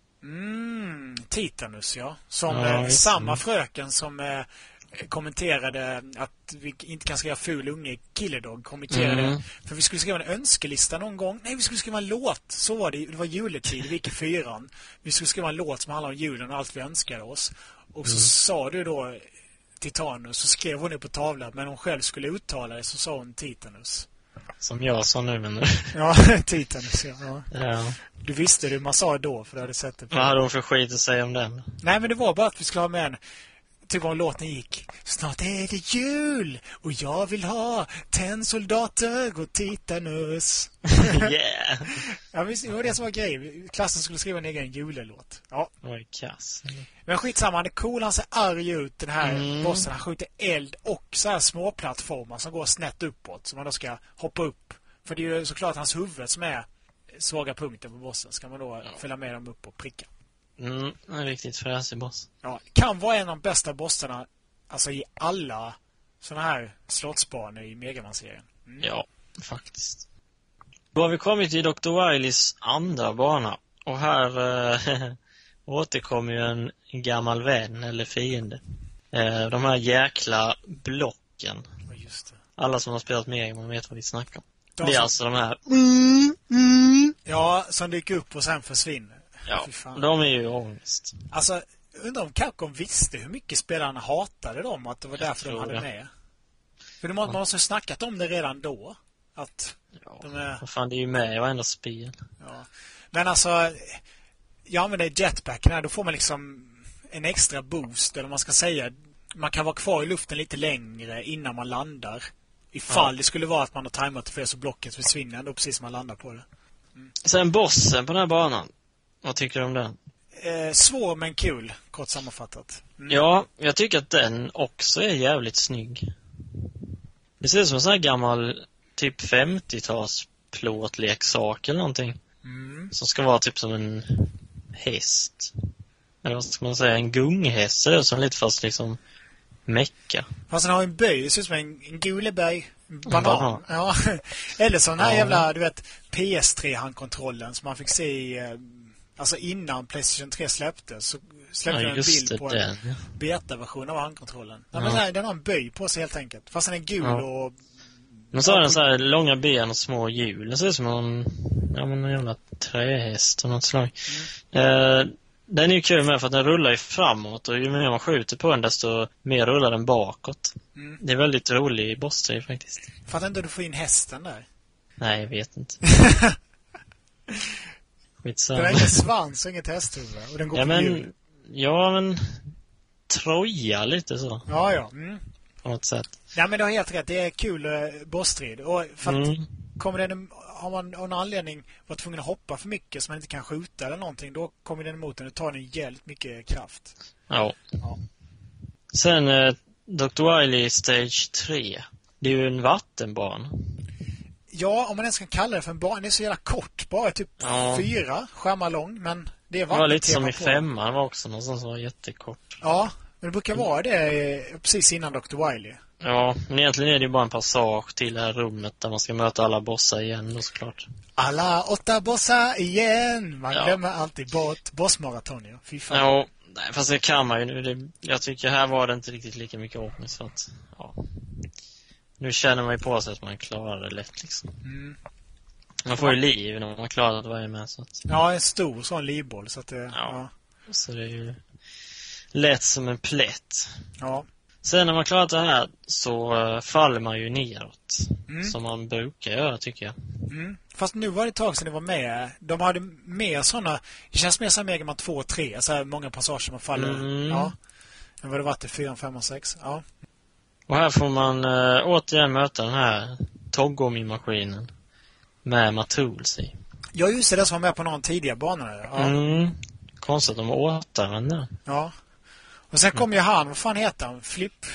Titanus, ja. Som samma fröken som kommenterade att vi inte kan skriva ful unge i Killer Dog. Kommenterade, för vi skulle skriva en önskelista någon gång. Nej, vi skulle skriva en låt. Så var det. Det var juletid, vi gick i 4:an. Vi skulle skriva en låt som handlar om julen och allt vi önskade oss. Och så sa du då Titanus, så skrev hon det på tavlan. Men hon själv skulle uttala det, så sa hon Titanus. Som jag sa nu, men... Ja, Titanus, ja. Du visste det man sa då, för du hade sett det på. Vad hade hon för skit att säga om den? Nej, men det var bara att vi skulle ha med en... Typ om låten gick. Snart är det jul och jag vill ha 10 soldater och Titanus. Yeah! Ja, det var det som var grejen. Klassen skulle skriva en egen julelåt. Ja. Oj, kass. Men skitsamma, han är cool, han ser arg ut, den här bossen. Han skjuter eld och så här små plattformar som går snett uppåt, som man då ska hoppa upp. För det är ju såklart hans huvud som är svaga punkten på bossen. Ska man då följa med dem upp och pricka. En riktigt fräsig boss. Ja, kan vara en av de bästa bossarna alltså i alla såna här slottsbanor i Mega Man-serien. Ja, faktiskt. Då har vi kommit till Dr. Wilys andra bana. Och här återkommer ju en gammal vän eller fiende. De här jäkla blocken. Just det. Alla som har spelat Mega Man vet vad vi snackar om. Det är alltså de här... Ja, som dyker upp och sen försvinner. Ja, de är ju ångest. Alltså, undrar om Capcom visste hur mycket spelarna hatade dem, att det var därför de hade med. För man måste ha snackat om det redan då. Att de vad fan, det är ju med i varenda spel. Ja. Men alltså, jag använder jetpacken här, då får man liksom en extra boost, eller man ska säga. Man kan vara kvar i luften lite längre innan man landar. Ifall det skulle vara att man har timat för så blocket försvinner ändå precis som man landar på det. Sen bossen på den här banan. Vad tycker du om den? Svår men kul, kort sammanfattat. Ja, jag tycker att den också är jävligt snygg. Det ser ut som en sån här gammal typ 50-tals plåtleksak eller någonting. Som ska vara typ som en häst. Eller vad ska man säga? En gunghäst. Så det är som lite fast liksom mecka. Fast den har en böj. Det ser ut som en guleberg. Banan. Ja. Eller sån här jävla, du vet, PS3-handkontrollen som man fick se i, alltså innan PlayStation 3 släpptes. Så släppte den en bild på en beta-version av handkontrollen. Ja. Men den har en böj på sig helt enkelt. Fast den är gul och... Men så har den så här långa ben och små hjul. Det ser ut som en jävla trähäst av något slag. Den är ju kul med för att den rullar ju framåt. Och ju mer man skjuter på den desto mer rullar den bakåt. Det är väldigt rolig bossstrid faktiskt. Fattar inte du får in hästen där? Nej, jag vet inte. Den har ingen svans och inget hästhuvud. Och den går på hjul. Ja, men Troja lite så. Ja. På något sätt. Ja, men du har helt rätt. Det är kul bossstrid. Och för att har man av någon anledning varit tvungen att hoppa för mycket så man inte kan skjuta eller någonting, då kommer den emot den och tar den jävligt mycket kraft. Ja. Sen Dr. Wily Stage 3. Det är ju en vattenbana. Ja, om man ens kan kalla det för en bana. Det är så jävla kort. Bara typ 4 skärmar lång. Men det är vatten. Det var lite som i 5:an. Det var också någon som var jättekort. Ja, men det brukar vara det precis innan Dr. Wily. Ja, men egentligen är det ju bara en passage till det här rummet där man ska möta alla bossar igen då, såklart. Alla 8 bossar igen. Man glömmer alltid bort bossmaraton. Ja. Fy fan. Ja, nej, fast det kan man ju. Jag tycker här var det inte riktigt lika mycket åkning så att, nu känner man ju på sig att man klarar det lätt liksom. Man får ju liv när man klarar att vara med så att... Ja, en stor sån livboll så att det... Så det är ju lätt som en plätt. Ja. Sen när man klarat det här så faller man ju neråt. Som man brukar göra, tycker jag. Fast nu var det ett tag sedan det var med. De hade mer sådana... Det känns mer som Mega Man 2 och 3. Så här många passager man faller. Ja. Men vad det var till 4, 5 och 6. Ja. Och här får man återigen möta den här Toggomi-maskinen med Matools i. Ja, just det. Det som var med på någon tidigare bana. Ja. Konstigt att de återanvänder. Ja. Och sen kom ju han, vad fan heter han?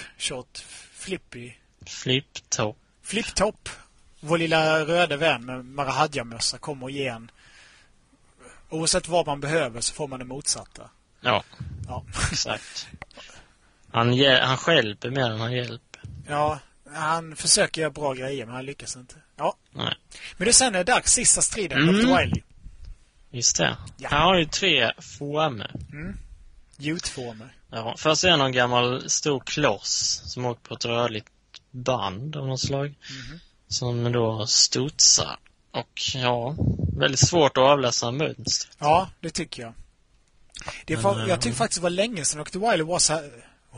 Flip-top. Vår lilla röda vän med Maharaja-mössa kommer och ger en. Oavsett vad man behöver så får man det motsatta. Ja. Exakt. Han hjälper mer än han hjälper. Ja, han försöker göra bra grejer men han lyckas inte. Ja. Nej. Men det sen är dags, sista striden, Dr. Wily. Just det. Ja. Han har ju 3 former. Gjutformer. Ja, först är någon gammal stor kloss som åker på ett rörligt band av något slag. Som då studsar. Och väldigt svårt att avläsa mönster. Ja, det tycker jag. Jag tycker faktiskt det var länge sedan Dr. Wily var så här...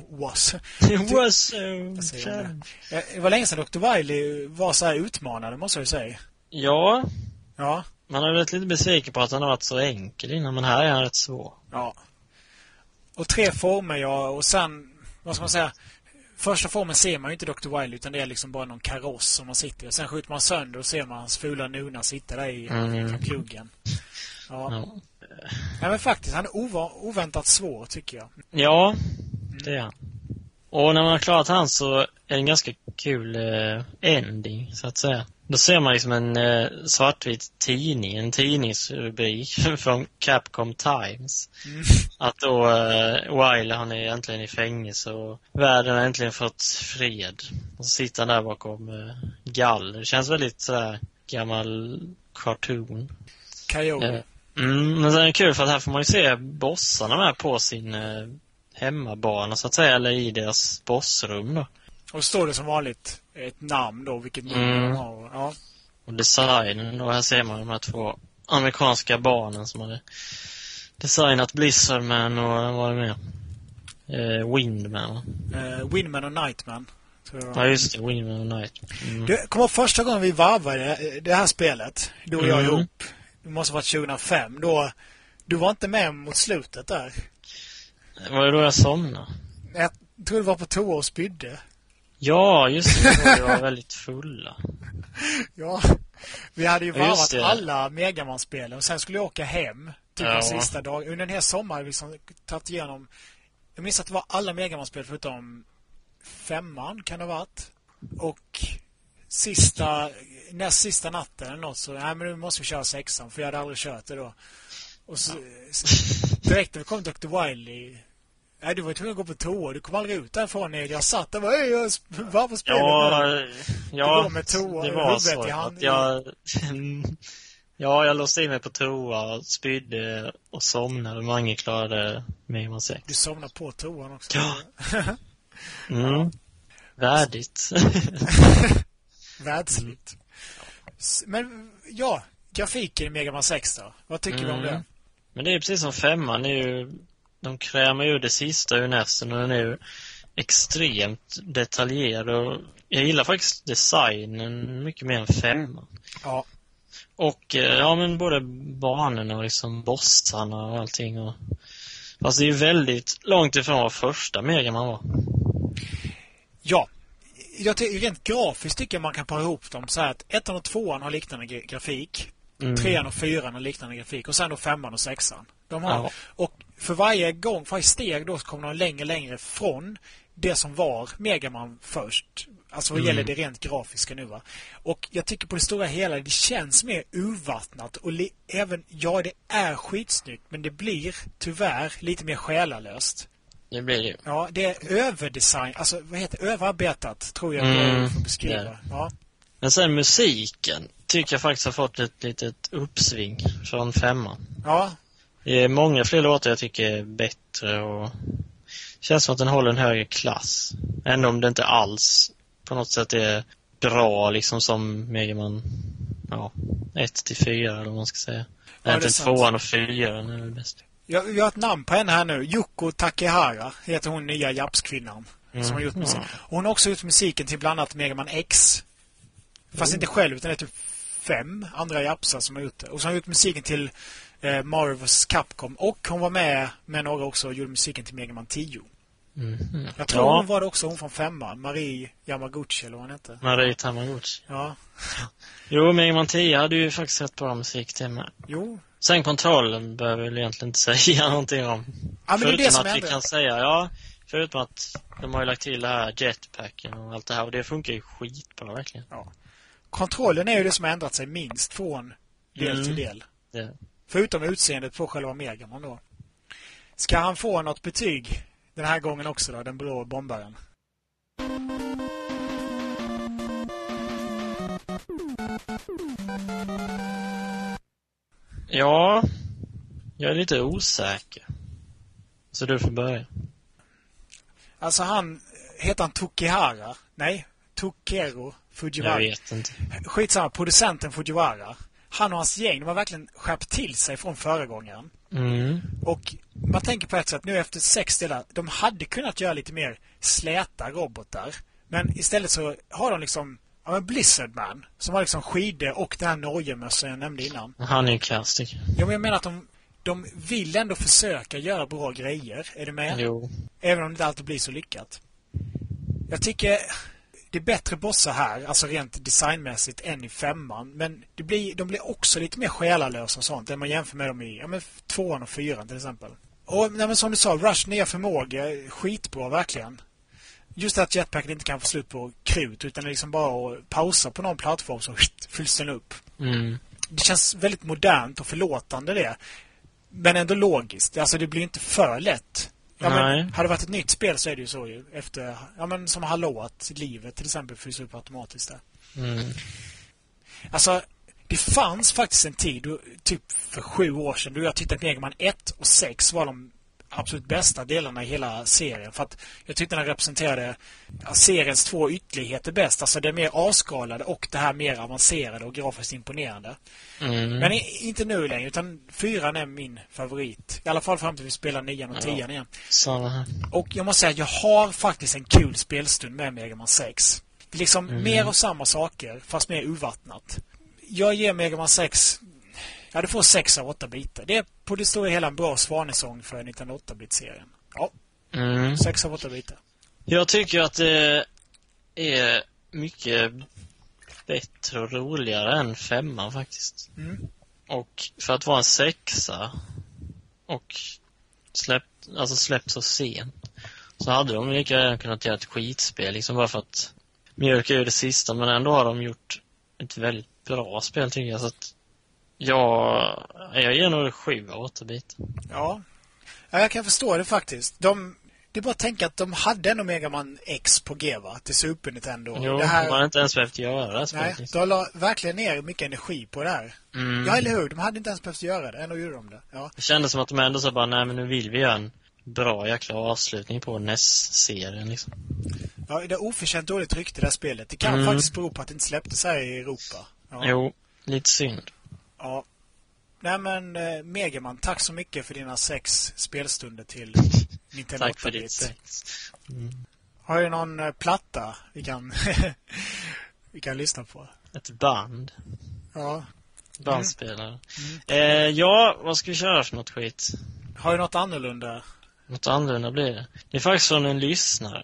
Det var länge sedan Dr. Wily var så här utmanande, måste jag säga. Ja. Man har varit lite besviken på att han har varit så enkel innan, men här är han rätt svår. Ja. Och 3 former, och sen, vad ska man säga, första formen ser man ju inte Dr. Wily utan det är liksom bara någon kaross som man sitter i. Sen skjuter man sönder och ser man hans fula nuna sitta där i kluggen. Ja, men faktiskt, han är oväntat svår, tycker jag. Ja, det är han. Och när man har klarat han så är det en ganska kul ending, så att säga. Då ser man liksom en svartvit tidning, en tidningsrubrik från Capcom Times. Att då Wily, han är äntligen i fängelse och världen har äntligen fått fred. Och så sitter han där bakom galler. Det känns väldigt sådär gammal cartoon. Men det är kul för att här får man ju se bossarna med på sin hemmabana så att säga, eller i deras bossrum då. Och står det som vanligt ett namn då, vilket nummer de har. Ja. Och designen då, här ser man de här 2 amerikanska barnen som hade designat Blizzardman och vad var det mer? Windman. Windman och Nightman. Ja, just det. Wing Night. Du, kommer första gången vi varvade det här spelet, du och jag ihop. Det måste ha varit 2005. Då, du var inte med mot slutet där. Var det då jag somnade? Jag tror du var på toa och spydde. Ja, just det. Vi var väldigt fulla. Ja, vi hade ju varvat alla Megaman-spel och sen skulle jag åka hem typ den sista dagen. Under den här sommaren har vi liksom tagit igenom. Jag minns att det var alla Megaman-spel förutom 5:an kan det ha varit. Och näst sista natten eller något så, nej men nu måste vi köra 6:an för jag hade aldrig kört det då. Och så direkt när vi kom Dr. Wily. Nej, du var tvungen att gå på toa. Du kom aldrig ut därifrån. Jag satt där och bara, varför spelar du? Ja, med toa, det var så att jag låste in mig på toa, spydde och somnade. Mange klarade Megaman 6. Du somnade på toan också. Ja. Värdigt. Världsligt. Men ja, grafiken i Megaman 6 då. Vad tycker du om det? Men det är precis som 5:an. De krämar ju det sista ur nästen och den är ju extremt detaljerad. Och jag gillar faktiskt designen mycket mer än 5:an. Ja. Och men både banorna och liksom bossarna och allting. Fast det är ju väldigt långt ifrån vad första Megaman var. Ja. Jag tycker rent grafiskt tycker jag man kan para ihop dem så här att 1:an och 2:an har liknande grafik. 3:an och 4:an har liknande grafik. Och sen då 5:an och 6:an. De har, och för varje steg då så kommer de längre från det som var Megaman först. Alltså vad gäller det rent grafiska nu va. Och jag tycker på det stora hela det känns mer urvattnat och även, det är skitsnyggt men det blir tyvärr lite mer själalöst. Det blir det. Ja, det är överdesign, alltså överarbetat tror jag får beskriva. Ja. Men sen musiken tycker jag faktiskt har fått ett litet uppsving från 5:an. Ja. Det är många fler låtar jag tycker är bättre och känns som att den håller en högre klass. Ändå om det inte alls på något sätt är bra liksom som Megaman 1-4 eller vad man ska säga. Egentligen 2:an och 4:an är väl bäst. Jag har ett namn på henne här nu. Yoko Takehara heter hon, nya japskvinnan som har gjort musik. Hon har också gjort musiken till bland annat Megaman X. Fast inte själv utan det är typ 5 andra japsar som har gjort det. Och så har hon gjort musiken till Mario vs. Capcom. Och hon var med några också och gjorde musiken till Megaman 10. Jag tror hon var det också, hon från 5:an. Marie Yamaguchi eller vad hon hette. Marie Tamaguchi. Ja. Jo, Megaman 10 hade ju faktiskt rätt bra musik till mig. Jo. Sen kontrollen behöver väl egentligen inte säga någonting om. Ja, men förutom det är det som att vi kan säga, förutom att de har ju lagt till det här jetpacken och allt det här. Och det funkar ju skitbra verkligen. Ja. Kontrollen är ju det som har ändrat sig minst från del till del. Yeah. Förutom utseendet på själva Megaman då. Ska han få något betyg den här gången också då, den blå bombaren? Ja, jag är lite osäker. Så du får börja. Alltså heter han Tokihara? Nej, Tokero Fujiwara. Jag vet inte. Skitsamma, producenten Fujiwara. Han och hans gäng, de har verkligen skärpt till sig från förra gången. Och man tänker på ett sätt, nu efter 6 delar, de hade kunnat göra lite mer släta robotar. Men istället så har de liksom Blizzard Man, som har liksom skidor och den här Norge-mössan jag nämnde innan. Han är ju kastig. Ja, men jag menar att de vill ändå försöka göra bra grejer. Är du med? Jo. Även om det inte alltid blir så lyckat. Jag tycker det är bättre bossar här, alltså rent designmässigt, än i 5:an. Men de blir också lite mer själalösa och sånt, än man jämför med dem i 2:an och 4:an till exempel. Och men som du sa, Rush nya förmåga, skitbra verkligen. Just att jetpacken inte kan få slut på krut, utan liksom bara att pausa på någon plattform så fylls den upp. Det känns väldigt modernt och förlåtande det. Men ändå logiskt. Alltså det blir inte för lätt. Men, hade det varit ett nytt spel så är det ju så ju. Efter, som Hallå, att livet till exempel fylls upp automatiskt där. Alltså, det fanns faktiskt en tid, typ för 7 år sedan, då jag tyckte att Megaman 1 och 6 var de absolut bästa delarna i hela serien. För att jag tyckte den representerade seriens två ytterligheter bäst. Alltså det mer avskalade och det här mer avancerade och grafiskt imponerande. Men inte nu längre, utan 4 är min favorit. I alla fall fram till vi spelar 9 och 10 igen. Och jag måste säga att jag har faktiskt en kul spelstund med Mega Man 6. Det är liksom mer av samma saker, fast mer urvattnat. Jag ger Mega Man 6... Ja, du får 6 av 8 bitar. Det är på det stora hela en bra svanesång för 1908-bit-serien. Ja, 6 av 8 bitar. Jag tycker att det är mycket bättre och roligare än 5 faktiskt. Och för att vara en 6 och släppt så sent, så hade de lika gärna kunnat göra ett skitspel liksom bara för att mjölka ur det sista, men ändå har de gjort ett väldigt bra spel tycker jag, så att jag ger nog 7 av 8 bitar. Ja, jag kan förstå det faktiskt. Det är bara att tänka att de hade ändå Mega Man X på G, va? Till Super Nintendo. Jo, det här... de hade inte ens behövt göra det. Nej, de la verkligen ner mycket energi på det här. Ja, eller hur? De hade inte ens behövt göra det. Ändå gjorde de det. Ja. Det kändes som att de ändå sa bara, nej men nu vill vi göra en bra jäkla avslutning på NES-serien liksom. Ja, det är oförtjänt dåligt rykte det här spelet. Det kan faktiskt bero på att det inte släpptes här i Europa. Ja. Jo, lite synd. Ja. Nej men Mega Man, tack så mycket för dina 6 spelstunder till Nintendo 8-bit. Tack för ditt 6. Har du någon platta vi kan vi kan lyssna på? Ett band. Ja. Bandspelare. Ja, vad ska vi köra för något skit? Har du något annorlunda? Något annorlunda blir det. Det är faktiskt från en lyssnare.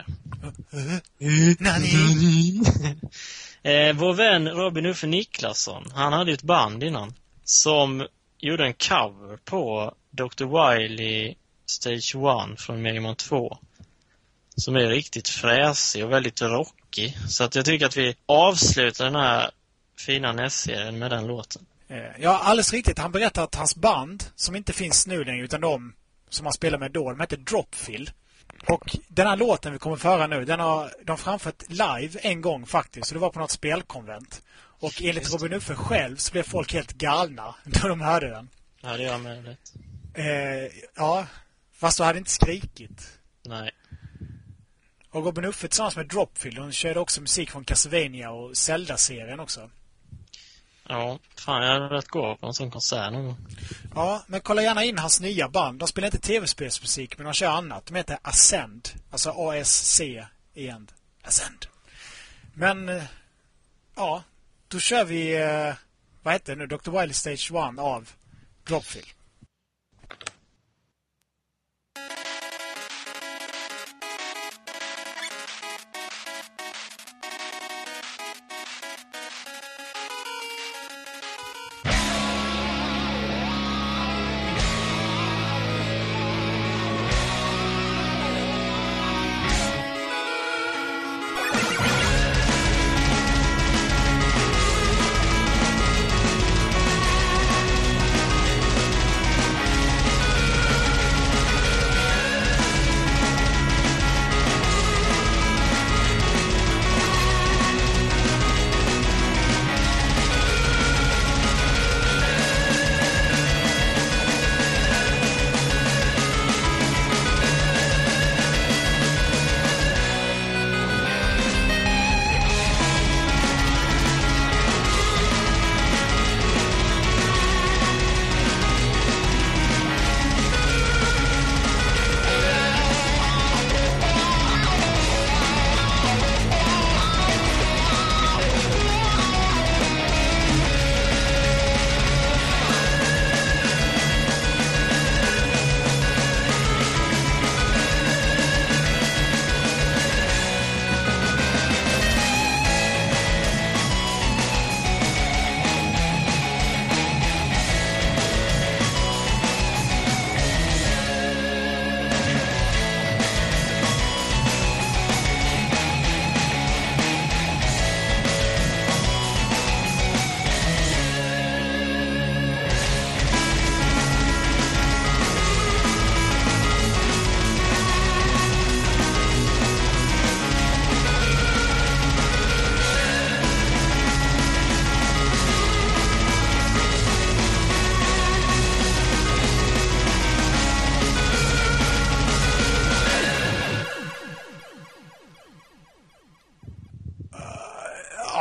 Nani? Vår vän Robin Uffe Niklasson, han hade ett band innan som gjorde en cover på Dr. Wily Stage 1 från Mega Man 2, som är riktigt fräsig och väldigt rockig. Så att jag tycker att vi avslutar den här fina NES-serien med den låten. Ja, alldeles riktigt. Han berättar att hans band, som inte finns nu längre utan de som han spelar med då, de heter Dropfill. Och den här låten vi kommer föra nu, de framfört live en gång faktiskt. Så det var på något spelkonvent. Och enligt Robin Uffe själv så blev folk helt galna när de hörde den. Ja, det gör med det. Ja, fast du hade inte skrikit. Nej. Och Robin Uffe tillsammans med Dropfill, de körde också musik från Castlevania och Zelda-serien också. Ja, fan jag hade velat gå på en sån konsert någon gång. Ja, men kolla gärna in hans nya band. De spelar inte tv-spelsmusik, men de kör annat. De heter Ascend. Alltså A-S-C-E-N. Ascend. Men, ja, då kör vi, vad heter det nu? Dr. Wily Stage 1 av Dropfill.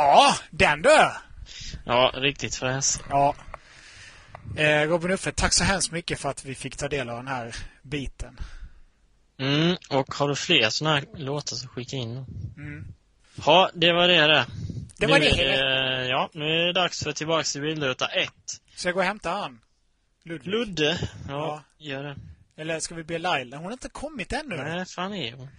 Ja, den du! Ja, riktigt fräs. Ja. Robin Uffe, tack så hemskt mycket för att vi fick ta del av den här biten. Och har du fler såna här låtar så skicka in. Ja, det var det. Det var det. Ja, nu är det dags för tillbaka till bildruta 1. Ska jag gå och hämta han? Ludde? Ja, gör det. Eller ska vi be Laila? Hon har inte kommit ännu. Nej, fan är hon.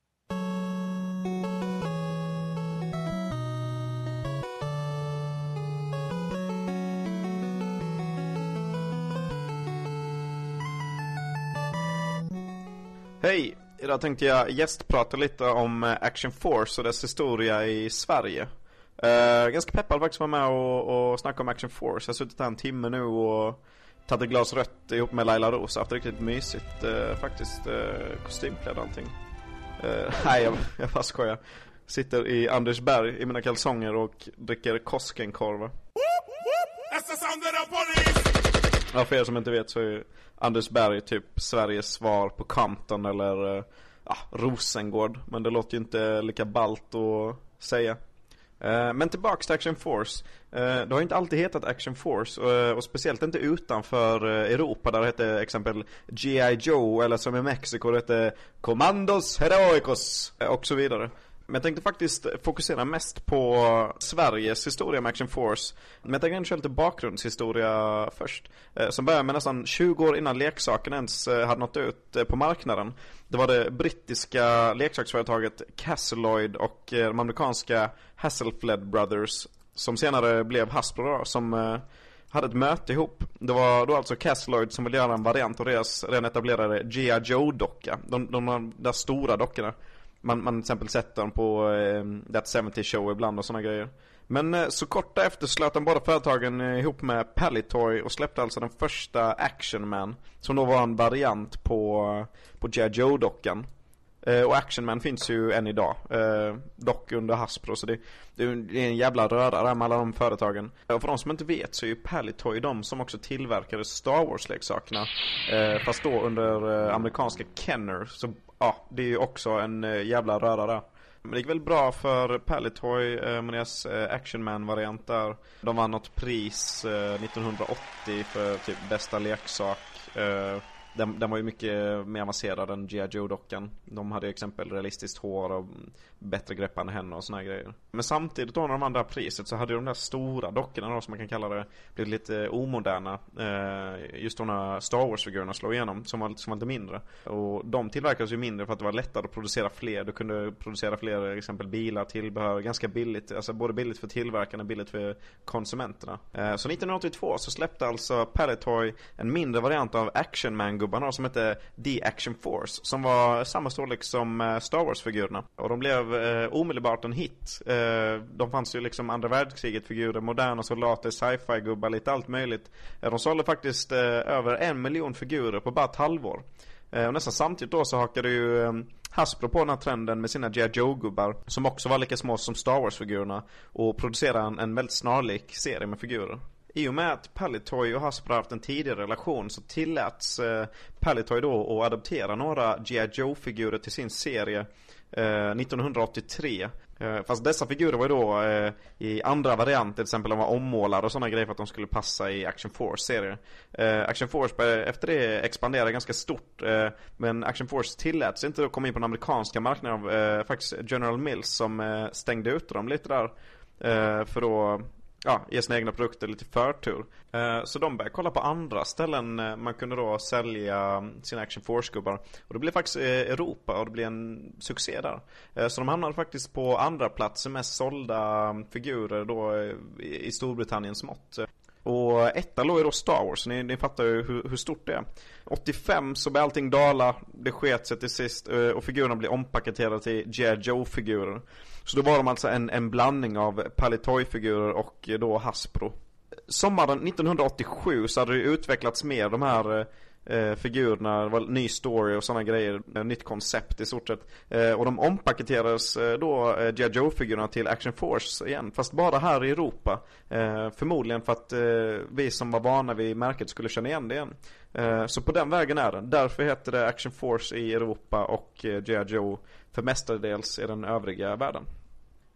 Hej! Idag tänkte jag gästprata lite om Action Force och dess historia i Sverige. Ganska peppad faktiskt att vara med och snacka om Action Force. Jag har suttit här en timme nu och tagit ett glas rött ihop med Laila Rosa. Haft riktigt mysigt faktiskt. Kostymklädd och allting. Nej, jag bara skojar. Sitter i Andersberg i mina kalsonger och dricker Koskenkorva. Ja, för er som inte vet så är Andersberg typ Sveriges svar på Compton eller Rosengård. Men det låter ju inte lika ballt att säga. Men tillbaks till Action Force. Det har inte alltid hetat Action Force och speciellt inte utanför Europa där det hette exempel G.I. Joe eller som i Mexiko det hette Commandos Heroicos och så vidare. Men jag tänkte faktiskt fokusera mest på Sveriges historia med Action Force. Men jag tänkte köra lite bakgrundshistoria först. Som börjar med nästan 20 år innan leksaken ens hade nått ut på marknaden. Det var det brittiska leksaksföretaget Castleloyd och de amerikanska Hasselblad Brothers som senare blev Hasbro som hade ett möte ihop. Det var då alltså Castleloyd som ville göra en variant av deras redan etablerade G.I. Joe-docka. De där stora dockorna. Man till exempel sett dem på That 70 Show ibland och såna grejer. Men så kort efter slöt de båda företagen ihop med Palitoy och släppte alltså den första Action Man som då var en variant på G.I. Joe-dockan. Och Action Man finns ju än idag. Dock under Hasbro. Så det är en jävla röra där med alla de företagen. Och för de som inte vet så är ju Palitoy de som också tillverkade Star Wars-leksakerna. Fast då under amerikanska Kenner. Så ja, det är ju också en jävla röra där. Men det gick väl bra för Palitoy med deras Action Man-variant där. De vann något pris 1980 för typ bästa leksak. Den var ju mycket mer avancerad än G.I. Joe-dockan. De hade ju exempel realistiskt hår och bättre greppande händer och såna här grejer. Men samtidigt då när de vann det här priset så hade de där stora dockorna då, som man kan kalla det, blivit lite omoderna. Just de här Star Wars-figurerna slog igenom som var lite mindre. Och de tillverkades ju mindre för att det var lättare att producera fler. Du kunde producera fler exempel bilar, tillbehör ganska billigt. Alltså både billigt för tillverkarna och billigt för konsumenterna. Så 1982 så släppte alltså Palitoy en mindre variant av Action Man-gubbarna som hette The Action Force, som var samma storlek som Star Wars-figurerna. Och de blev omedelbart en hit. De fanns ju liksom andra världskriget-figurer, moderna soldater, sci-fi-gubbar, lite allt möjligt. De sålde faktiskt över 1 miljon figurer på bara ett halvår. Och nästan samtidigt då så hakade ju Hasbro på den här trenden med sina G.I. Joe-gubbar som också var lika små som Star Wars-figurerna och producerade en väldigt snarlik serie med figurer. I och med att Palitoy och Hasbro haft en tidigare relation så tilläts Palitoy då att adoptera några G.I. Joe-figurer till sin serie 1983. Fast dessa figurer var ju då i andra varianter, till exempel de var ommålade och sådana grejer för att de skulle passa i Action Force-serier. Action Force började efter det expandera ganska stort, men Action Force tilläts inte att komma in på den amerikanska marknaden av faktiskt General Mills som stängde ut dem lite där för då ge sina egna produkter lite förtur. Så de började kolla på andra ställen man kunde då sälja sina Action Force-gubbar. Och det blev faktiskt Europa och det blev en succé där. Så de hamnade faktiskt på andra platser med sålda figurer då i Storbritanniens mått. Och etta låg ju då Star Wars, så ni fattar ju hur stort det är. 85 så började allting dala, det sket sig till sist och figurerna blev ompaketerade till G.I. Joe-figurer. Så då var de alltså en blandning av Palitoy-figurer och då Hasbro. Sommaren 1987 så hade det utvecklats mer de här figurerna, det var ny story och sådana grejer, nytt koncept i stort sett. Och de ompaketerades då G.I. Joe-figurerna till Action Force igen, fast bara här i Europa. Förmodligen för att vi som var vana vid märket skulle känna igen det igen. Så på den vägen är det. Därför heter det Action Force i Europa och G.I. Joe för mestadels i den övriga världen.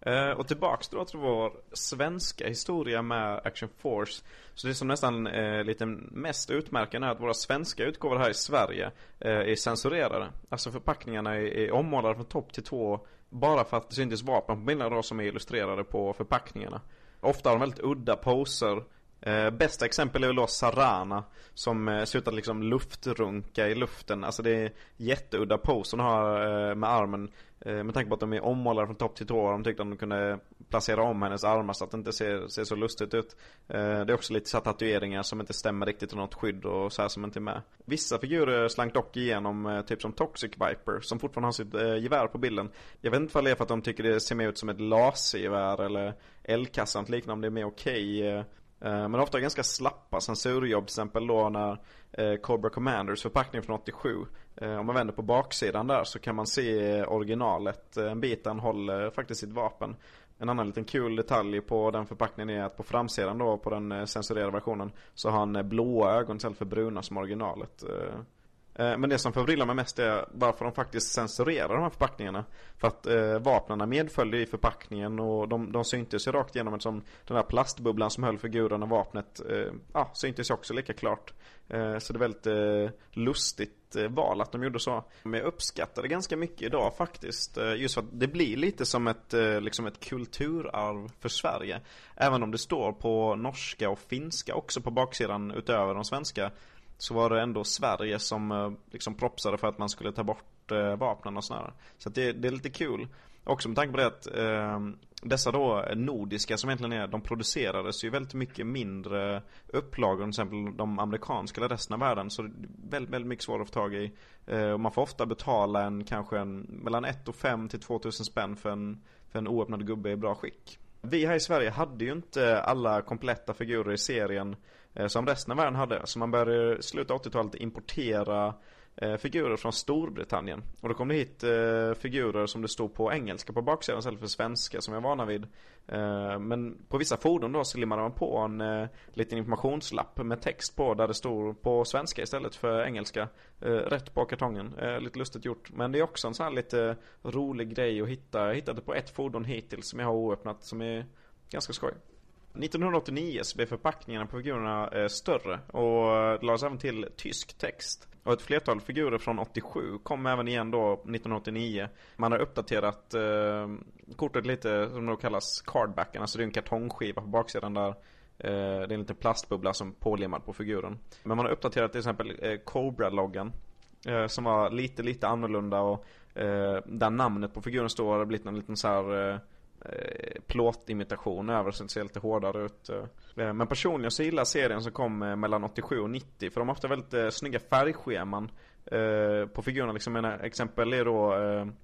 Och tillbaks då till vår svenska historia med Action Force. Så det som nästan lite mest utmärkande är att våra svenska utgåvor här i Sverige är censurerade. Alltså förpackningarna är ommålade från topp till tå bara för att det syntes vapen på bilderna då som är illustrerade på förpackningarna. Ofta har de väldigt udda poser. Bästa exempel är väl då Sarana som ser ut att liksom luftrunka i luften. Alltså det är jätteudda pose hon har med armen. Med tanke på att de är ommålade från topp till tå. De tyckte att de kunde placera om hennes armar så att det inte ser så lustigt ut. Det är också lite så tatueringar som inte stämmer riktigt till något skydd och så här som inte är med. Vissa figurer slank dock igenom, typ som Toxic Viper som fortfarande har sitt gevär på bilden. Jag vet inte vad det är för att de tycker det ser mer ut som ett lasergevär eller eldkassan liknande, om det är mer okej. Men ofta ganska slappa censurjobb, till exempel då när Cobra Commanders förpackning från 87. Om man vänder på baksidan där så kan man se originalet. En bit han håller faktiskt sitt vapen. En annan liten kul detalj på den förpackningen är att på framsidan då på den censurerade versionen så har han blåa ögon istället för bruna som originalet. Men det som förbryllar mig mest är varför de faktiskt censurerar de här förpackningarna. För att vapnarna medföljde i förpackningen och de syntes ju rakt igenom, som den här plastbubblan som höll figuren och vapnet syntes ju också lika klart. Så det är väldigt lustigt val att de gjorde så. Men jag uppskattar det ganska mycket idag faktiskt. Just för att det blir lite som ett kulturarv för Sverige. Även om det står på norska och finska också på baksidan utöver de svenska, så var det ändå Sverige som liksom propsade för att man skulle ta bort vapnen och sådär. Så att det är lite kul. Också med tanke på det att dessa då nordiska som egentligen är, de producerades ju väldigt mycket mindre upplagor än till exempel de amerikanska eller resten av världen. Så det är väldigt, väldigt mycket svårare att få tag i. Och man får ofta betala kanske mellan 1 500 till 2000 spänn för en oöppnad gubbe i bra skick. Vi här i Sverige hade ju inte alla kompletta figurer i serien som resten av världen hade. Så man började sluta 80-talet importera figurer från Storbritannien. Och då kom det hit figurer som det stod på engelska på baksidan istället för svenska som jag var vana vid. Men på vissa fordon då så limmade man på en liten informationslapp med text på där det stod på svenska istället för engelska. Rätt på kartongen. Lite lustigt gjort. Men det är också en sån här lite rolig grej att hitta. Jag hittade på ett fordon hittills som jag har oöppnat som är ganska skoj. 1989 så blev förpackningarna på figurerna större och det lades även till tysk text. Och ett flertal figurer från 87 kom även igen då 1989. Man har uppdaterat kortet lite som det kallas cardbacken. Alltså det är en kartongskiva på baksidan där. Det är en liten plastbubbla som pålimmad på figuren. Men man har uppdaterat till exempel Cobra-loggan som var lite annorlunda och där namnet på figuren står har blivit en liten så här plåtimitation över så det ser lite hårdare ut. Men personligen så gillar serien som kom mellan 87 och 90 för de har ofta väldigt snygga färgscheman på figurerna. Liksom en exempel är då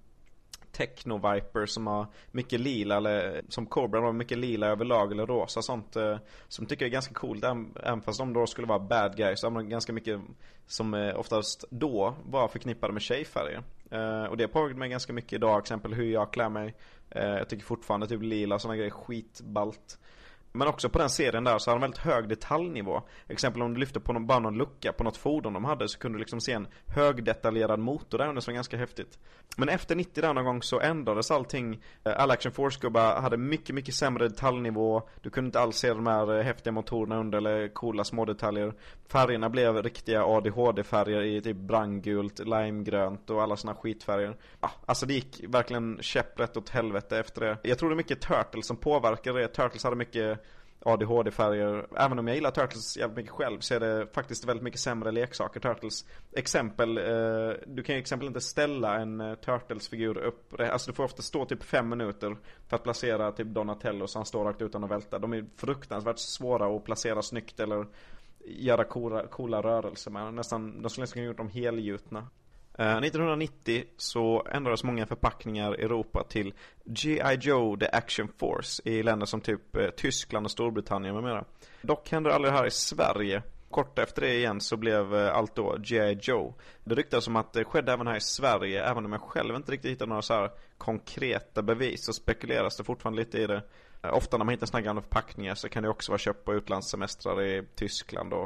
Techno Viper som har mycket lila, eller som Cobra har mycket lila överlag eller rosa, sånt som tycker jag är ganska coolt. Även fast de då skulle vara bad guys så har man ganska mycket som oftast då var förknippade med tjejfärger. Och det har påverkat mig ganska mycket idag, exempel hur jag klär mig. Jag tycker fortfarande typ lila, sådana grejer skitballt. Men också på den serien där så har de väldigt hög detaljnivå. Exempel om du lyfter på bara någon lucka på något fordon de hade så kunde du liksom se en högdetaljerad motor där, och det var ganska häftigt. Men efter 90 där någon gång så ändrades allting. Alla Action Force-gubbar hade mycket sämre detaljnivå. Du kunde inte alls se de här häftiga motorerna under eller coola små detaljer. Färgerna blev riktiga ADHD-färger i typ brandgult, limegrönt och alla såna skitfärger. Alltså det gick verkligen käpprätt åt helvete efter det. Jag tror det är mycket Turtles som påverkade det. Turtles hade mycket ADHD-färger. Även om jag gillar Turtles jävligt mycket själv så är det faktiskt väldigt mycket sämre leksaker Turtles. Exempel, du kan ju exempel inte ställa en Turtles-figur upp. Alltså du får ofta stå typ 5 minuter för att placera typ Donatello så han står rakt utan att välta. De är fruktansvärt svåra att placera snyggt eller göra coola rörelser med. Nästan, de skulle nästan gjort dem helgjutna. 1990 så ändrades många förpackningar i Europa till G.I. Joe The Action Force i länder som typ Tyskland och Storbritannien med mera. Dock hände det aldrig här i Sverige. Kort efter det igen så blev allt då G.I. Joe. Det ryktades som att det skedde även här i Sverige, även om jag själv inte riktigt hittade några så här konkreta bevis, så spekuleras det fortfarande lite i det. Ofta när man hittar såna gamla förpackningar så kan det också vara köpt på utlandssemestrar i Tyskland och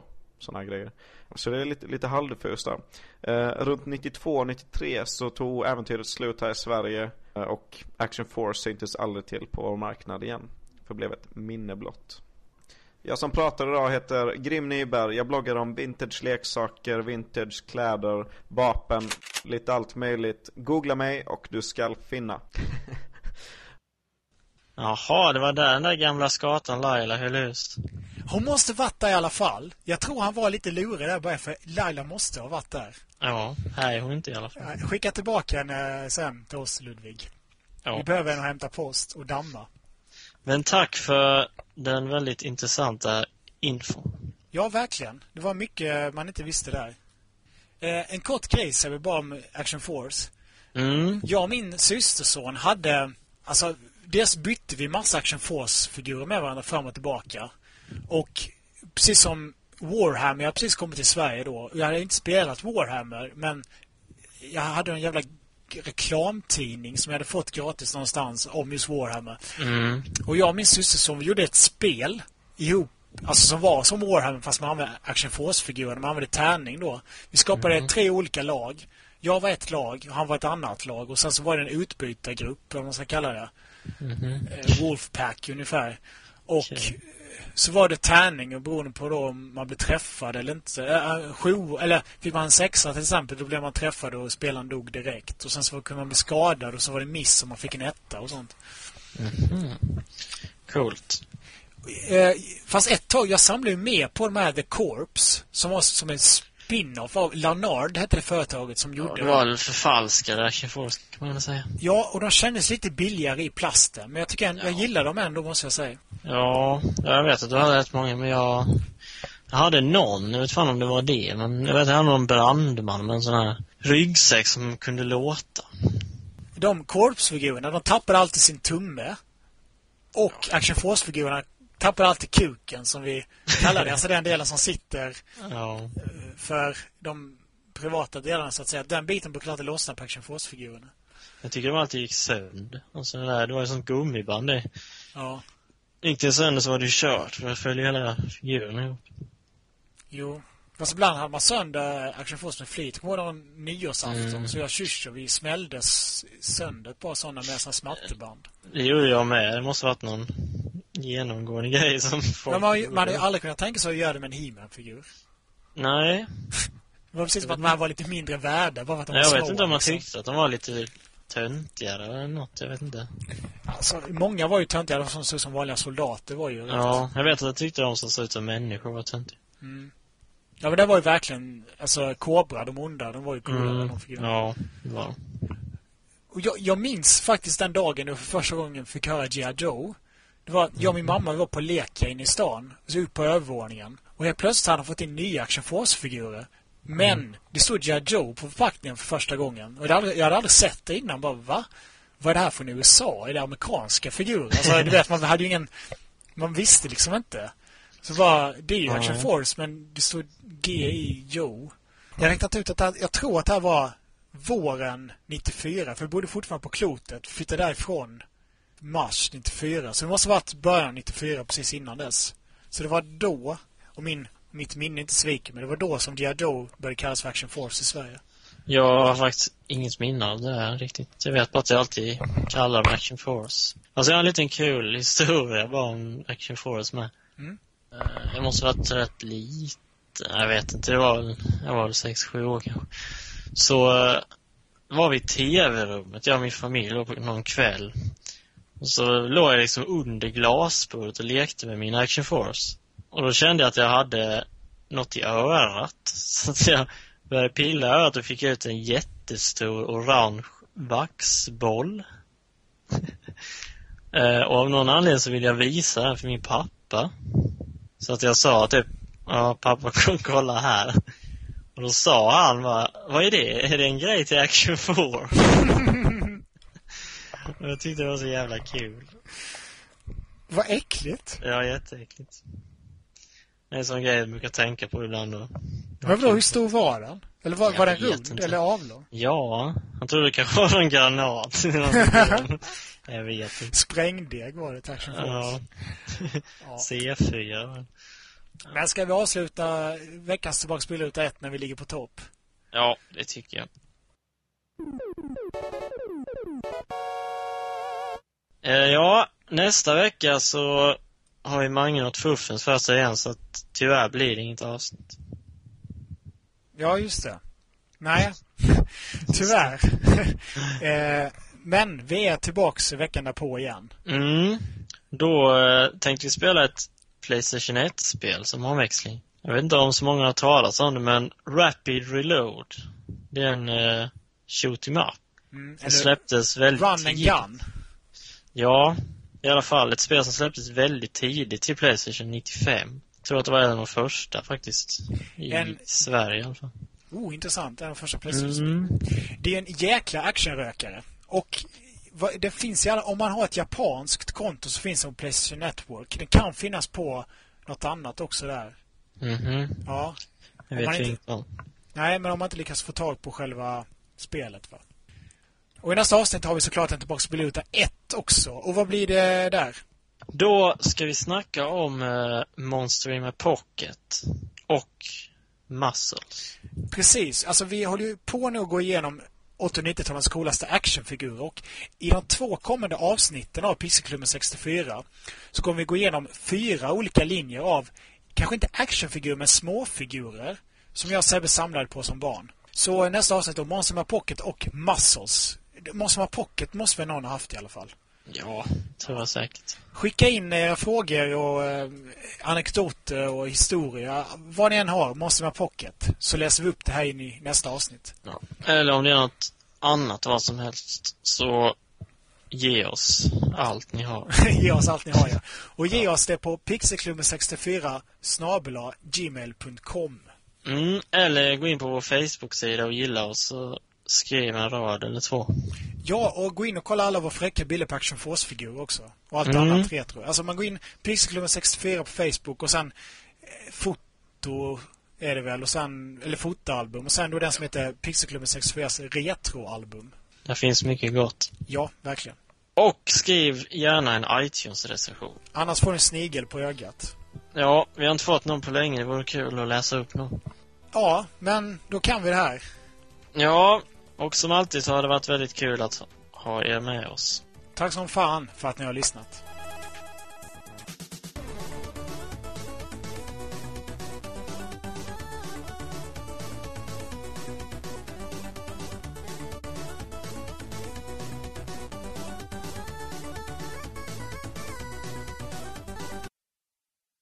såna här grejer. Så det är lite halvdifust där. Runt 92-93 så tog äventyret slut här i Sverige och Action Force syntes aldrig till på vår marknad igen. Förblev ett minne blott. Jag som pratar idag heter Grim Nyberg. Jag bloggar om vintage leksaker, vintage kläder, vapen, lite allt möjligt. Googla mig och du ska finna. Jaha, det var där den där gamla skatan Laila höll hus. Hon måste varit där i alla fall. Jag tror han var lite lurig där bara, för Laila måste ha varit där. Ja, här är hon inte i alla fall. Skicka tillbaka henne sen till oss, Ludvig. Ja. Vi behöver henne hämta post och damma. Men tack för den väldigt intressanta info. Ja, verkligen. Det var mycket man inte visste där. En kort grej så vi bara om Action Force. Jag och min systerson hade... Alltså, dels bytte vi massa Action Force-figurer med varandra fram och tillbaka. Och precis som Warhammer, jag har precis kommit till Sverige då. Jag hade inte spelat Warhammer, men jag hade en jävla reklamtidning som jag hade fått gratis någonstans om just Warhammer. Och jag och min systerson, vi gjorde ett spel ihop, alltså som var som Warhammer fast man använde Action Force-figurer. Man använde tärning då. Vi skapade 3 olika lag. Jag var ett lag och han var ett annat lag. Och sen så var det en utbytargrupp, vad man ska kalla det. Wolfpack ungefär. Och så var det tärning och beroende på då om man blev träffad eller inte. 7, eller fick man en 6 till exempel, då blev man träffad och spelaren dog direkt. Och sen så kunde man bli skadad och så var det miss och man fick en 1 och sånt. Coolt. Fast ett tag, jag samlade ju med på de här The Corps som var som en spin-off av Lanard, hette det företaget som gjorde det. Var förfalskade Action Force, kan man säga. Ja, och de kändes lite billigare i plasten. Men jag tycker jag gillar dem ändå, måste jag säga. Ja, jag vet att du hade rätt många, men jag hade någon, jag vet fan om det var det, men jag vet att jag hade någon brandman med en sån här ryggsäck som kunde låta. De korpsfigurerna, de tappade alltid sin tumme. Och Action Force-figurerna tappade alltid kuken, som vi kallar det. Alltså den delen som sitter för de privata delarna, så att säga. Den biten brukar alltid lossna på Action Force-figurerna. Jag tycker de alltid gick sönder. Alltså det var ju sånt gummiband det. Ja. Gick det sönder så var det ju kört, för att följa hela figuren ihop. Jo. Fast ibland hade man sönder Action Force med flit. Det var någon nyårsafton, så jag och vi smällde sönder ett par sådana med sådana smatterband. Det gjorde jag med. Det måste ha varit någon genomgående grej som folk... Men man hade ju aldrig kunnat tänka sig att göra det med en He-Man-figur. Nej. Det var precis som att man var lite mindre värda. Bara för att de var jag vet inte om man tyckte att de var lite töntigare eller något, jag vet inte. Alltså, många var ju töntiga, de som såg ut som vanliga soldater var ju... Ja, jag vet att jag tyckte de som såg ut som människor var töntiga. Ja, men det var ju verkligen... Alltså, Cobra, de onda, de var ju coola, de figurerna. Ja, det var. Och jag minns faktiskt den dagen då för första gången fick höra G.I. Joe. Det var jag och min mamma var på leka inne i stan, så ut på övervåningen. Och helt plötsligt hade de fått in nya Action Force-figurer. Men det stod G.I. Joe på förpackningen för första gången. Och jag hade aldrig sett det innan. Bara, va? Vad är det här från USA? Är det amerikanska figurer? Alltså, du vet, man hade ju ingen... Man visste liksom inte. Så det är ju Action Force, men det stod G.I. Joe. Jag räknat ut att jag tror att det här var våren 94. För vi bodde fortfarande på klotet. Flyttade därifrån mars 94. Så det måste ha varit början 94, precis innan dess. Så det var då, och mitt minne inte sviker, men det var då som G.I. Joe började kallas för Action Force i Sverige. Jag har faktiskt inget minne av det här riktigt. Jag vet bara att jag alltid kallar det Action Force. Alltså jag har en liten kul historia bara om Action Force med. Jag måste ha varit rätt liten. Jag vet inte, jag var väl 6-7 år kanske. Så var vi i tv-rummet, jag och min familj på någon kväll. Och så låg jag liksom under glasbordet och lekte med min Action Force. Och då kände jag att jag hade något i örat. Så att jag började pilla i örat och fick ut en jättestor orange vaxboll. Och av någon anledning så ville jag visa den för min pappa. Så att jag sa typ, ja pappa kolla här. Och då sa han bara, vad är det? Är det en grej till Action Force? Och jag tyckte det var så jävla kul. Vad äckligt. Ja, jätteäckligt. Det är en sån grej jag brukar tänka på ibland då. Hur stor var den? Eller var den rund inte. Eller avlång? Ja, han trodde det kanske var en granat. Jag vet inte. Sprängdeg var det, Action Force. Ja. C4. Men ska vi avsluta veckans tillbaka 1 när vi ligger på topp? Ja, det tycker jag. Ja, nästa vecka så har ju Mange något fuffens för sig igen, så att tyvärr blir det inget avsnitt. Ja, just det. Nej, tyvärr. Men vi är tillbaka veckan därpå igen. Då tänkte vi spela ett PlayStation 1-spel som omväxling. Jag vet inte om så många har talat om det, men Rapid Reload. Det är en shoot 'em up. Det släpptes väldigt Run and gun. Ja, i alla fall ett spel som släpptes väldigt tidigt till PlayStation 95. Jag tror att det var en av de första faktiskt i Sverige i alla fall. Intressant. En av de första PlayStation. Det är en jäkla actionrökare. Och det finns om man har ett japanskt konto så finns det på PlayStation Network. Det kan finnas på något annat också där. Ja. Jag vet inte om. Nej, men om man inte lyckas få tag på själva spelet, va? Och i nästa avsnitt har vi såklart en tillbaka på Luta 1 också. Och vad blir det där? Då ska vi snacka om Monster in My Pocket och Muscles. Precis. Alltså vi håller ju på nu att gå igenom 80- och 90-talens coolaste actionfigurer. Och i de 2 kommande avsnitten av Pixelklubben 64 så kommer vi gå igenom 4 olika linjer av, kanske inte actionfigurer, men småfigurer som jag Sebbe samlade på som barn. Så nästa avsnitt om Monster in My Pocket och Muscles. Monster in My Pocket måste väl någon ha haft i alla fall. Ja, tror jag säkert. Skicka in era frågor och anekdoter och historia. Vad ni än har, Monster in My Pocket. Så läser vi upp det här in i nästa avsnitt. Ja. Eller om det är något annat, vad som helst, så ge oss allt ni har. Ge oss allt ni har, ja. Och ge oss det på pixelklubben64@gmail.com. Eller gå in på vår Facebook-sida och gilla oss och skriv en rad eller 2. Ja, och gå in och kolla alla våra fräcka bilder på Action Force-figurer också. Och allt annat retro. Alltså man går in Pixelklubben 64 på Facebook och sen foto är det väl. Och sen, eller fotoalbum. Och sen då den som heter Pixelklubben 64 retroalbum. Det finns mycket gott. Ja, verkligen. Och skriv gärna en iTunes-recension. Annars får ni en snigel på ögat. Ja, vi har inte fått någon på länge. Det vore kul att läsa upp någon. Ja, men då kan vi det här. Ja, och som alltid så har det varit väldigt kul att ha er med oss. Tack som fan för att ni har lyssnat.